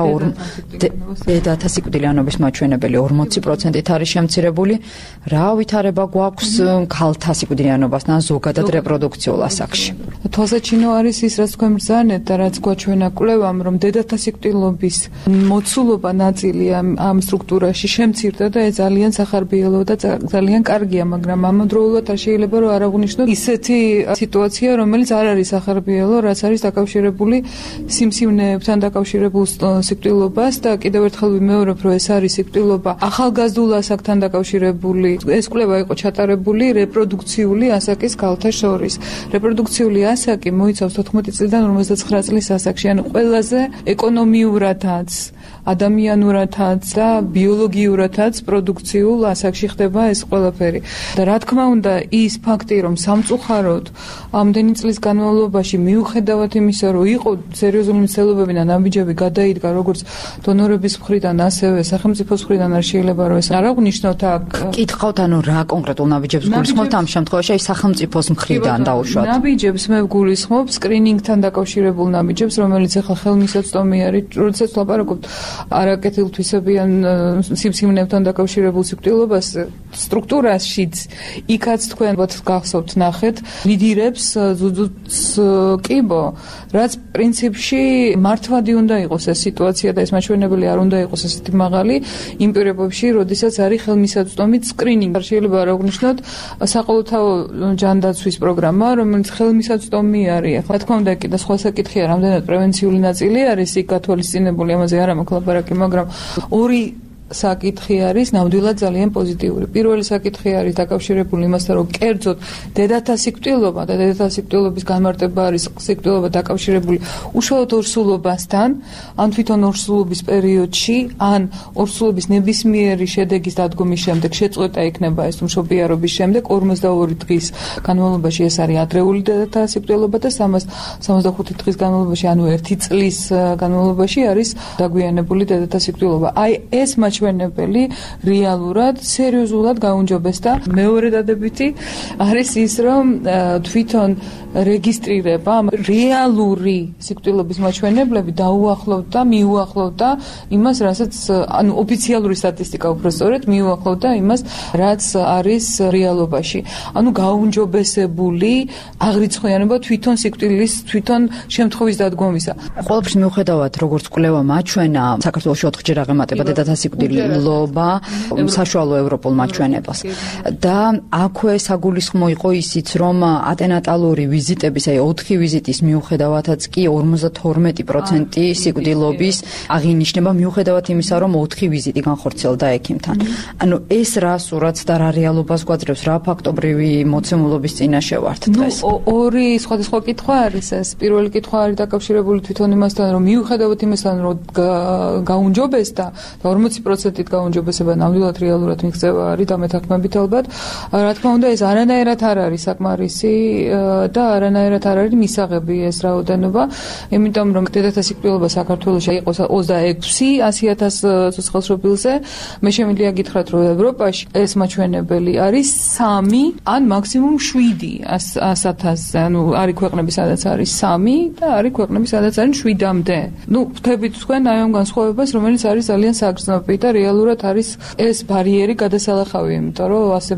დედათა სიკვდილიანობის მაჩვენებელი ორმოცი პროცენტით არის შემცირებული. რა ვითარება გვაქვს ქალთა სიკვდილიანობასთან ზოგადად რეპროდუქციულ ასაკში? თვალსაჩინო არის ის, რაც თქვენ ბრძანეთ და რაც გვაჩვენა კვლევამ, რომ დედათა სიკვდილობის მოცულობა ნაწილია ამ სტრუქტურაში შემცირდა და ეს ძალიან სახარბიელო და ძალიან კარგია, მაგრამ ამავდროულად არ შეიძლება რომ არ აღნიშნოთ ისეთი სიტუაცია, რომელიც არ არის სახარბიელო, რაც არის დაკავშირებული სიმსივნეებთან დაკავშირებულ სიკვდილობას და კიდევ ერთხელ ვიმეორებ, რომ ეს არის სიკვდილობა ახალგაზრდულ ასაკთან დაკავშირებული. ეს კვლევა იყო ჩატარებული რეპროდუქციული ასაკის ქალთა შორის. რეპროდუქციული ასაკი მოიცავს თოთხმეტი წლიდან ორმოცდაცხრა წლის ასაკში, ანუ ყველაზე ეკონომიურადაც ადამიანურადაც და ბიოლოგიურადაც პროდუქციულ ასაკში ხდება ეს ყველაფერი. და რა თქმა უნდა, ის ფაქტი, რომ სამწუხაროდ ამდენი წლის განმავლობაში მიუხედავად იმისა, რომ იყო სერიოზული მცდელობები და ნაბიჯები გადაიდგა როგორც დონორების მხრიდან, ასევე სახელმწიფოს მხრიდან, არ შეიძლება რომ ეს არ აღნიშნოთ აქ. კითხავთ, ანუ რა კონკრეტულ ნაბიჯებს გულისხმობთ ამ შემთხვევაში, აი სახელმწიფოს მხრიდან დაუშვათ. ნაბიჯებს მე ვგულისხმობ სკრინინგთან დაკავშირებულ ნაბიჯებს, რომელიც ახლა ხელმისაწვდომი არის, როდესაც ლაპარაკობთ არაკეთილთვისებიან სიმსივნეებთან დაკავშირებულ სიკვდილობას სტრუქტურაშიც, იქაც თქვენ გახსოვთ ნახეთ, ლიდირებს ზუძუც კიბო, რაც პრინციპში მართვადი უნდა იყოს ეს სიტუაცია და ეს მაჩვენებელი არ უნდა იყოს ესეთი მაღალი იმ პირობებში, როდესაც არის ხელმისაწვდომი სკრინინგი. შეიძლება არ აღნიშნოთ საყოველთაო ჯანდაცვის პროგრამა, რომელიც ხელმისაწვდომი არის. ახლა თქმა უნდა, კიდე სხვა საკითხია, რამდენად პრევენციული ნაწილი არის იქ გათვალისწინებული, ამაზე არ მაქვს ლაპარაკი, მაგრამ ორი საკითხი არის ნამდვილად ძალიან პოზიტიური. პირველი საკითხი არის დაკავშირებული იმასთან, რომ კერძოდ დედათა სიკვდილობა და დედათა სიკვდილობის განმარტება არის სიკვდილობა დაკავშირებული უშუალოდ ორსულობასთან, ან თვითონ ორსულობის პერიოდში, ან ორსულობის ნებისმიერი შედეგის დადგომის შემდეგ შეწყვეტა იქნება ეს მშობიარობის შემდეგ ორმოცდაორი დღის განმავლობაში ეს არის ადრეული დედათა სიკვდილობა და სამას სამოცდახუთი დღის განმავლობაში, ანუ ერთი წლის განმავლობაში არის დაგვიანებული დედათა სიკვდილობა. აი ეს მაჩვენებელი რეალურად სერიოზულად გაუნჯობესდა. მეორე დადებითი არის ის, რომ თვითონ რეგისტრირება რეალური სიკვდილობის მაჩვენებლები დაუახლოვდა, მიუახლოვდა იმას, რასაც ანუ ოფიციალური სტატისტიკა უბრალოდ მიუახლოვდა იმას, რაც არის რეალობაში. ანუ გაუნჯობესებული აღრიცხვიანობა თვითონ სიკვდილის, თვითონ შემთხვევის დადგომისა. ყველაფრის მიუხედავად, როგორც კვლევა მაჩვენა, საქართველოში ოთხჯერ აღემატება დედათა სიკვდილობა საშუალო ევროპულ მაჩვენებას. და აქვე საგულისხმო იყო ისიც, რომ ატენატალური ვიზიტების, აი ოთხი ვიზიტის მიუხედავადაც კი ორმოცდათორმეტი პროცენტი სიკვდილობის აღინიშნება მიუხედავად იმისა, რომ ოთხი ვიზიტი განხორციელდა ექიმთან. ანუ ეს რა სურათს და რა რეალობას გვაძლევს, რა ფაქტობრივი მოცემულობის წინაშე ვართ დღეს? ორი სხვადასხვა კითხვა არის ეს. პირველი კითხვა არის დაკავშირებული თვითონ იმასთან, რომ მიუხედავად იმასთან, რომ გაუნჯობესდა და ორმოცი პროცენტით გაუნჯობესება ნამდვილად რეალურად მიღწევა არის დამეთანხმებით ალბათ. რა თქმა უნდა, ეს არანაირად არ არის საკმარისი და არანაირად არ არის მისაღები ეს რაოდენობა, იმიტომ რომ დედათა სიკვდილობა საქართველოში იყო ოცდაექვსი ასი ათას ცოცხალ შობილზე. მე შემიძლია გითხრათ, რომ ევროპაში ეს მაჩვენებელი არის სამი ან მაქსიმუმ შვიდი ას ათასზე. ანუ არის ქვეყნები, სადაც არის სამი და არის ქვეყნები, სადაც არის შვიდამდე. ნუ ვთქვით თქვენ აი ამ განსხვავებას, რომელიც არის ძალიან საგრძნობი და რეალურად არის ეს ბარიერი გადასალახავი, იმიტომ რომ ასე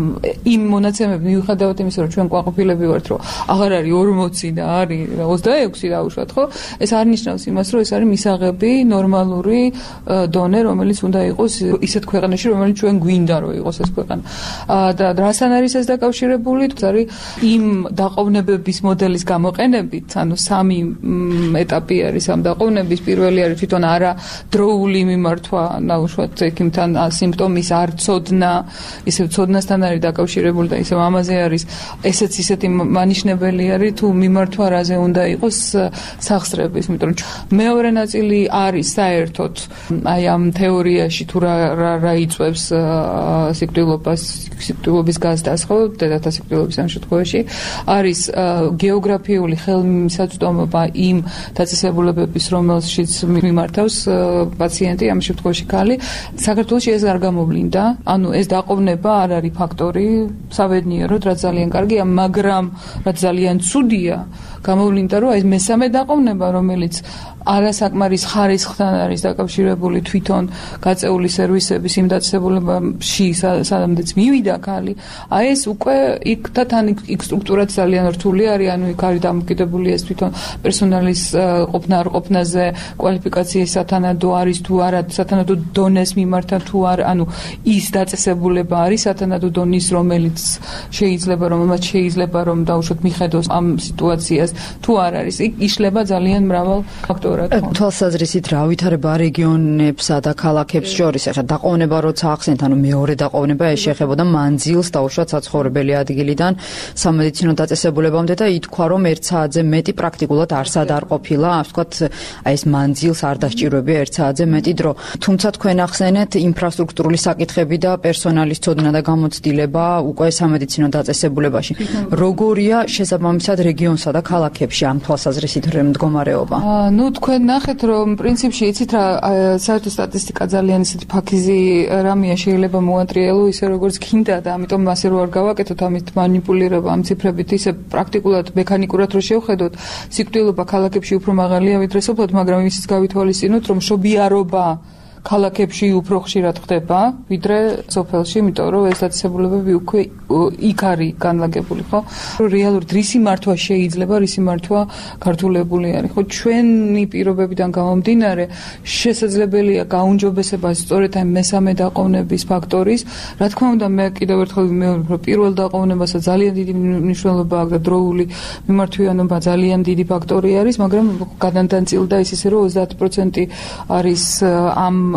იმ მონაცემები მიუხედავად იმისა, რომ ჩვენ ყვაყოფილები ვართ, რომ აღარ არის ორმოცი და არის ოცდაექვსი დაუშვათ, ხო? ეს არ ნიშნავს იმას, რომ ეს არის მისაღები ნორმალური დონე, რომელიც უნდა იყოს ისეთ ქვეყანაში, რომელიც ჩვენ გვინდა რომ იყოს ეს ქვეყანა. და რასთან არის ეს დაკავშირებული? არის იმ დაყოვნებების მოდელის გამოყენებით, ანუ სამი ეტაპი არის ამ დაყოვნების. პირველი არის თვითონ არა დროული მიმართვა, ნაუშვათ ექიმთან სიმპტომის არ ცოდნა, ისევ ცოდნასთან არის დაკავშირებული და ისევ ამაზე არის ესეც ისეთი მანიშნებელი არის თუ მიმართვა რაზე უნდა იყოს სახსრების, იმიტომ რომ მეორე ნაწილი არის საერთოდ აი ამ თეორიაში თუ რა რა იწვევს სიკვდილობას, სიკვდილობის გაზრდას, ხო, დედათა სიკვდილობის ამ შემთხვევაში არის გეოგრაფიული ხელმისაწვდომობა იმ დაწესებულებების, რომელშიც მიმართავს პაციენტი, ამ შემთხვევაში ქალი. საქართველოში ეს არ გამოვლინდა, ანუ ეს დაყოვნება არ არის ფაქტორი, საბედნიეროდ, რაც ძალიან კარგია, მაგრამ რაც ძალიან ცუდია, გამოვლინდა, რომ ეს მესამე დაყოვნება, რომელიც არასაკმარის ხარისხთან არის დაკავშირებული თვითონ გაწეული სერვისების იმ დაწესებულებაში, სადამდეც მივიდა ქალი, აი ეს უკვე იქ და თან იქ სტრუქტურაც ძალიან რთული არის, ანუ იქ არის დამოკიდებული ეს თვითონ პერსონალის ყოფნა არ ყოფნაზე, კვალიფიკაციის სათანადო არის თუ არა, სათანადო დონეს მიმართა თუ არა, ანუ ის დაწესებულება არის სათანადო დონის, რომელიც შეიძლება რომ მათ შეიძლება რომ დაუშვათ მიხედოს ამ სიტუაციას თუ არ არის. იქ იშლება ძალიან მრავალ ფაქტორად. თვალსაზრისით რა ვითარება რეგიონებსა და ქალაქებს შორის, ახლა დაყოვნება როცა ახსენეთ, ანუ მეორე დაყოვნება ეს შეეხებოდა მანძილს დაუშვათ საცხოვრებელი ადგილიდან სამედიცინო დაწესებულებამდე და ითქვა, რომ ერთ საათზე მეტი პრაქტიკულად არსად არ ყოფილა, ასე ვთქვათ, აი ეს მანძილს არ დასჭიროებია ერთ საათზე მეტი დრო. თუმცა თქვენ ახსენეთ ინფრასტრუქტურული საკითხები და პერსონალის ცოდნა და გამოცდილება უკვე სამედიცინო დაწესებულებაში. როგორია შესაბამისად რეგიონსა და ქალაქებში ამ თვალსაზრისით მდგომარეობა? ნუ თქვენ ნახეთ, რომ პრინციპში იცით რა, საერთო სტატისტიკა ძალიან ისეთი ფაქიზი რამეა, შეიძლება მოატრიალო ისე როგორც გინდა და ამიტომ ასე რო არ გავაკეთოთ ამით მანიპულირება ამ ციფრებით, ისე პრაქტიკულად მექანიკურად რო შევხედოთ, სიკვდილობა ქალაქებში უფრო მაღალია ვიდრე სოფლად, მაგრამ ისიც გავითვალისწინოთ, რომ მშობიარობა ქალაქებში უფრო ხშირად ხდება, ვიდრე სოფელში, იმიტომ რომ ეს დაწესებულებები უკვე იქ არის განლაგებული, ხო? რეალურად რისი მართვა შეიძლება, რისი მართვა გართულებული არის, ხო? ჩვენი პირობებიდან გამომდინარე, შესაძლებელია გაუნჯობესება სწორედ ამ მესამე დაყოვნების ფაქტორის. რა თქმა უნდა, მე კიდევ ერთხელ ვიმეორებ, რომ პირველ დაყოვნებასაც ძალიან დიდი მნიშვნელობა აქვს და დროული მიმართვიანობა ძალიან დიდი ფაქტორი არის, მაგრამ გადანდანწილდა ის ისე, რომ ოცდაათი პროცენტი არის ამ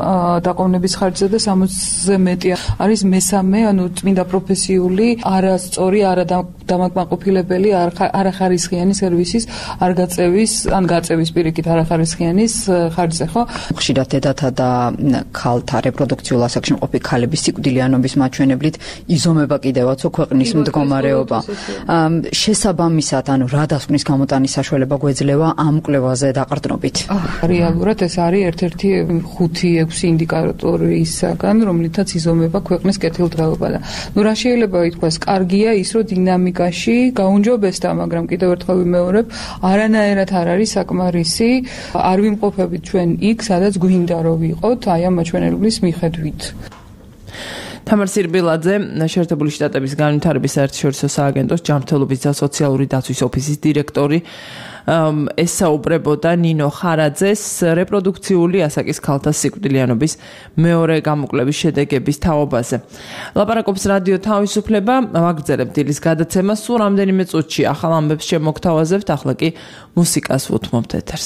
დაყოვნების ხარჯზე და სამოცზე მეტი არის მესამე, ანუ წმინდა პროფესიული, არასწორი, არადამაკმაყოფილებელი, არახარისხიანი სერვისის არ გაწევის, ან გაწევის პირიქით არახარისხიანის ხარჯზე, ხო? ხშირად დედათა და ქალთა რეპროდუქციულ ასაკში მყოფი ქალების სიკვდილიანობის მაჩვენებლით იზომება კიდევაც ქვეყნის მდგომარეობა. შესაბამისად, ანუ რა დასკვნის გამოტანის საშუალება გვეძლევა ამ კვლევაზე დაყრდნობით? რეალურად ეს არის ერთ-ერთი ხუთი ექვსი ინდიკატორისაგან, რომლითაც იზომება ქვეყნის კეთილდღეობა და ნუ რა შეიძლება ითქვას, კარგია ის, რომ დინამიკაში გაუნჯობესდა, მაგრამ კიდევ ერთხელ ვიმეორებ, არანაირად არ არის საკმარისი, არ ვიმყოფებით ჩვენ იქ, სადაც გვინდა რომ ვიყოთ, აი ამ მაჩვენებლის მიხედვით. თამარ სირბილაძე, შეერთებული შტატების განვითარების საერთაშორისო სააგენტოს ჯანმრთელობის და სოციალური დაცვის ოფისის დირექტორი, ესაუბრებოდა ნინო ხარაძეს რეპროდუქციული ასაკის ქალთა სიკვდილიანობის მეორე გამოკვლევის შედეგების თაობაზე. ლაპარაკობს რადიო თავისუფლება, ვაგრძელებთ დილის გადაცემას, სულ რამდენიმე წუთში ახალ ამბებს შემოგთავაზებთ, ახლა კი მუსიკას ვუთმობთ ეთერს.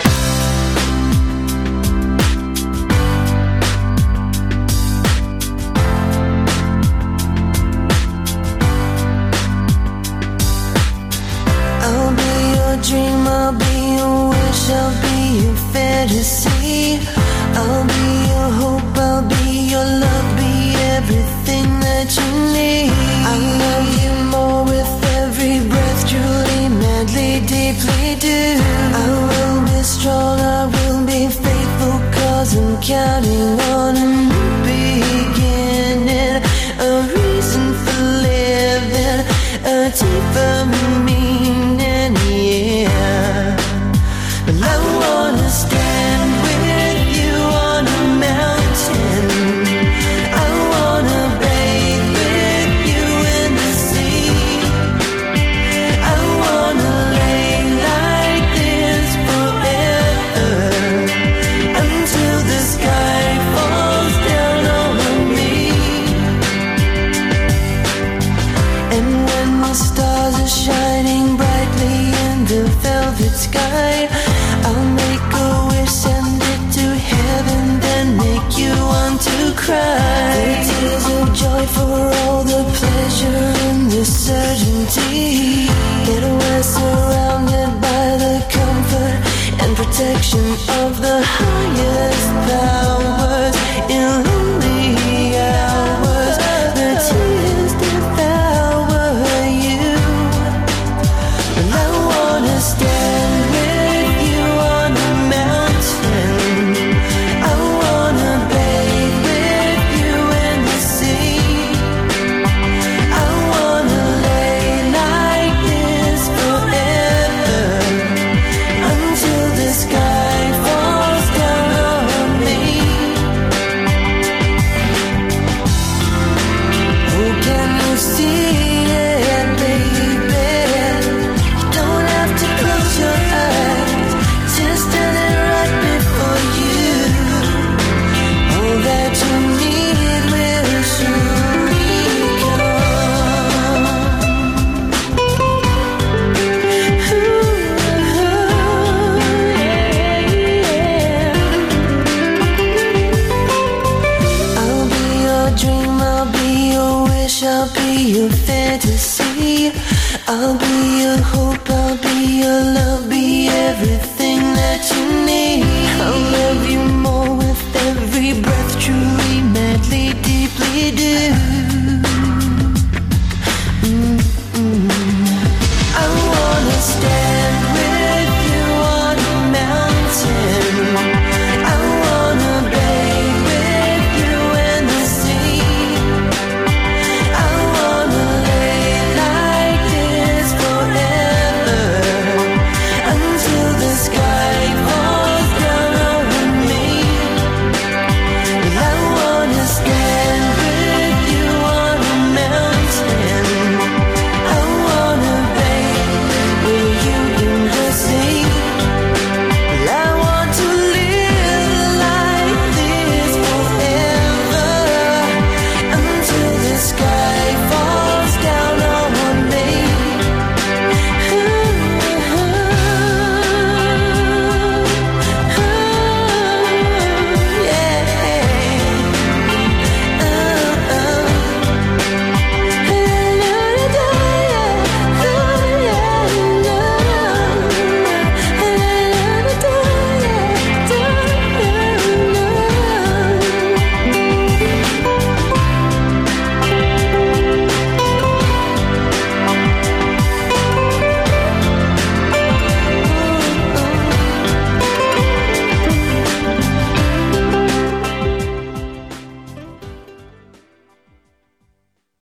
I'll be your wish, I'll be your fantasy. I'll be your hope, I'll be your love, be everything that you need. I love you more with every breath, truly, madly, deeply do. I will be strong, I will be faithful, cause I'm counting on a new beginning. A reason for living, a deeper meaning, yeah. But I wanna stand with you on a mountain. I wanna bathe with you in the sea. I wanna lay like this forever, until the sky falls down over me. And when the stars are shining brightly in the velvet sky, I'll make a wish, send it to heaven, then make you want to cry. The tears of joy for all the pleasure and the certainty that we're surrounded by the comfort and protection of the highest powers. In lonely hours, the tears devour you. And I wanna stand with you on a mountain. I wanna bathe with you in the sea. I wanna lay like this forever, until the sky falls down on me. Oh, can you see it, baby? You don't have to close your eyes, just standing right before you. All that you need will surely come. I'll be your dream, I'll be your wish, I'll be your fantasy. I'll be your hope, I'll be your love.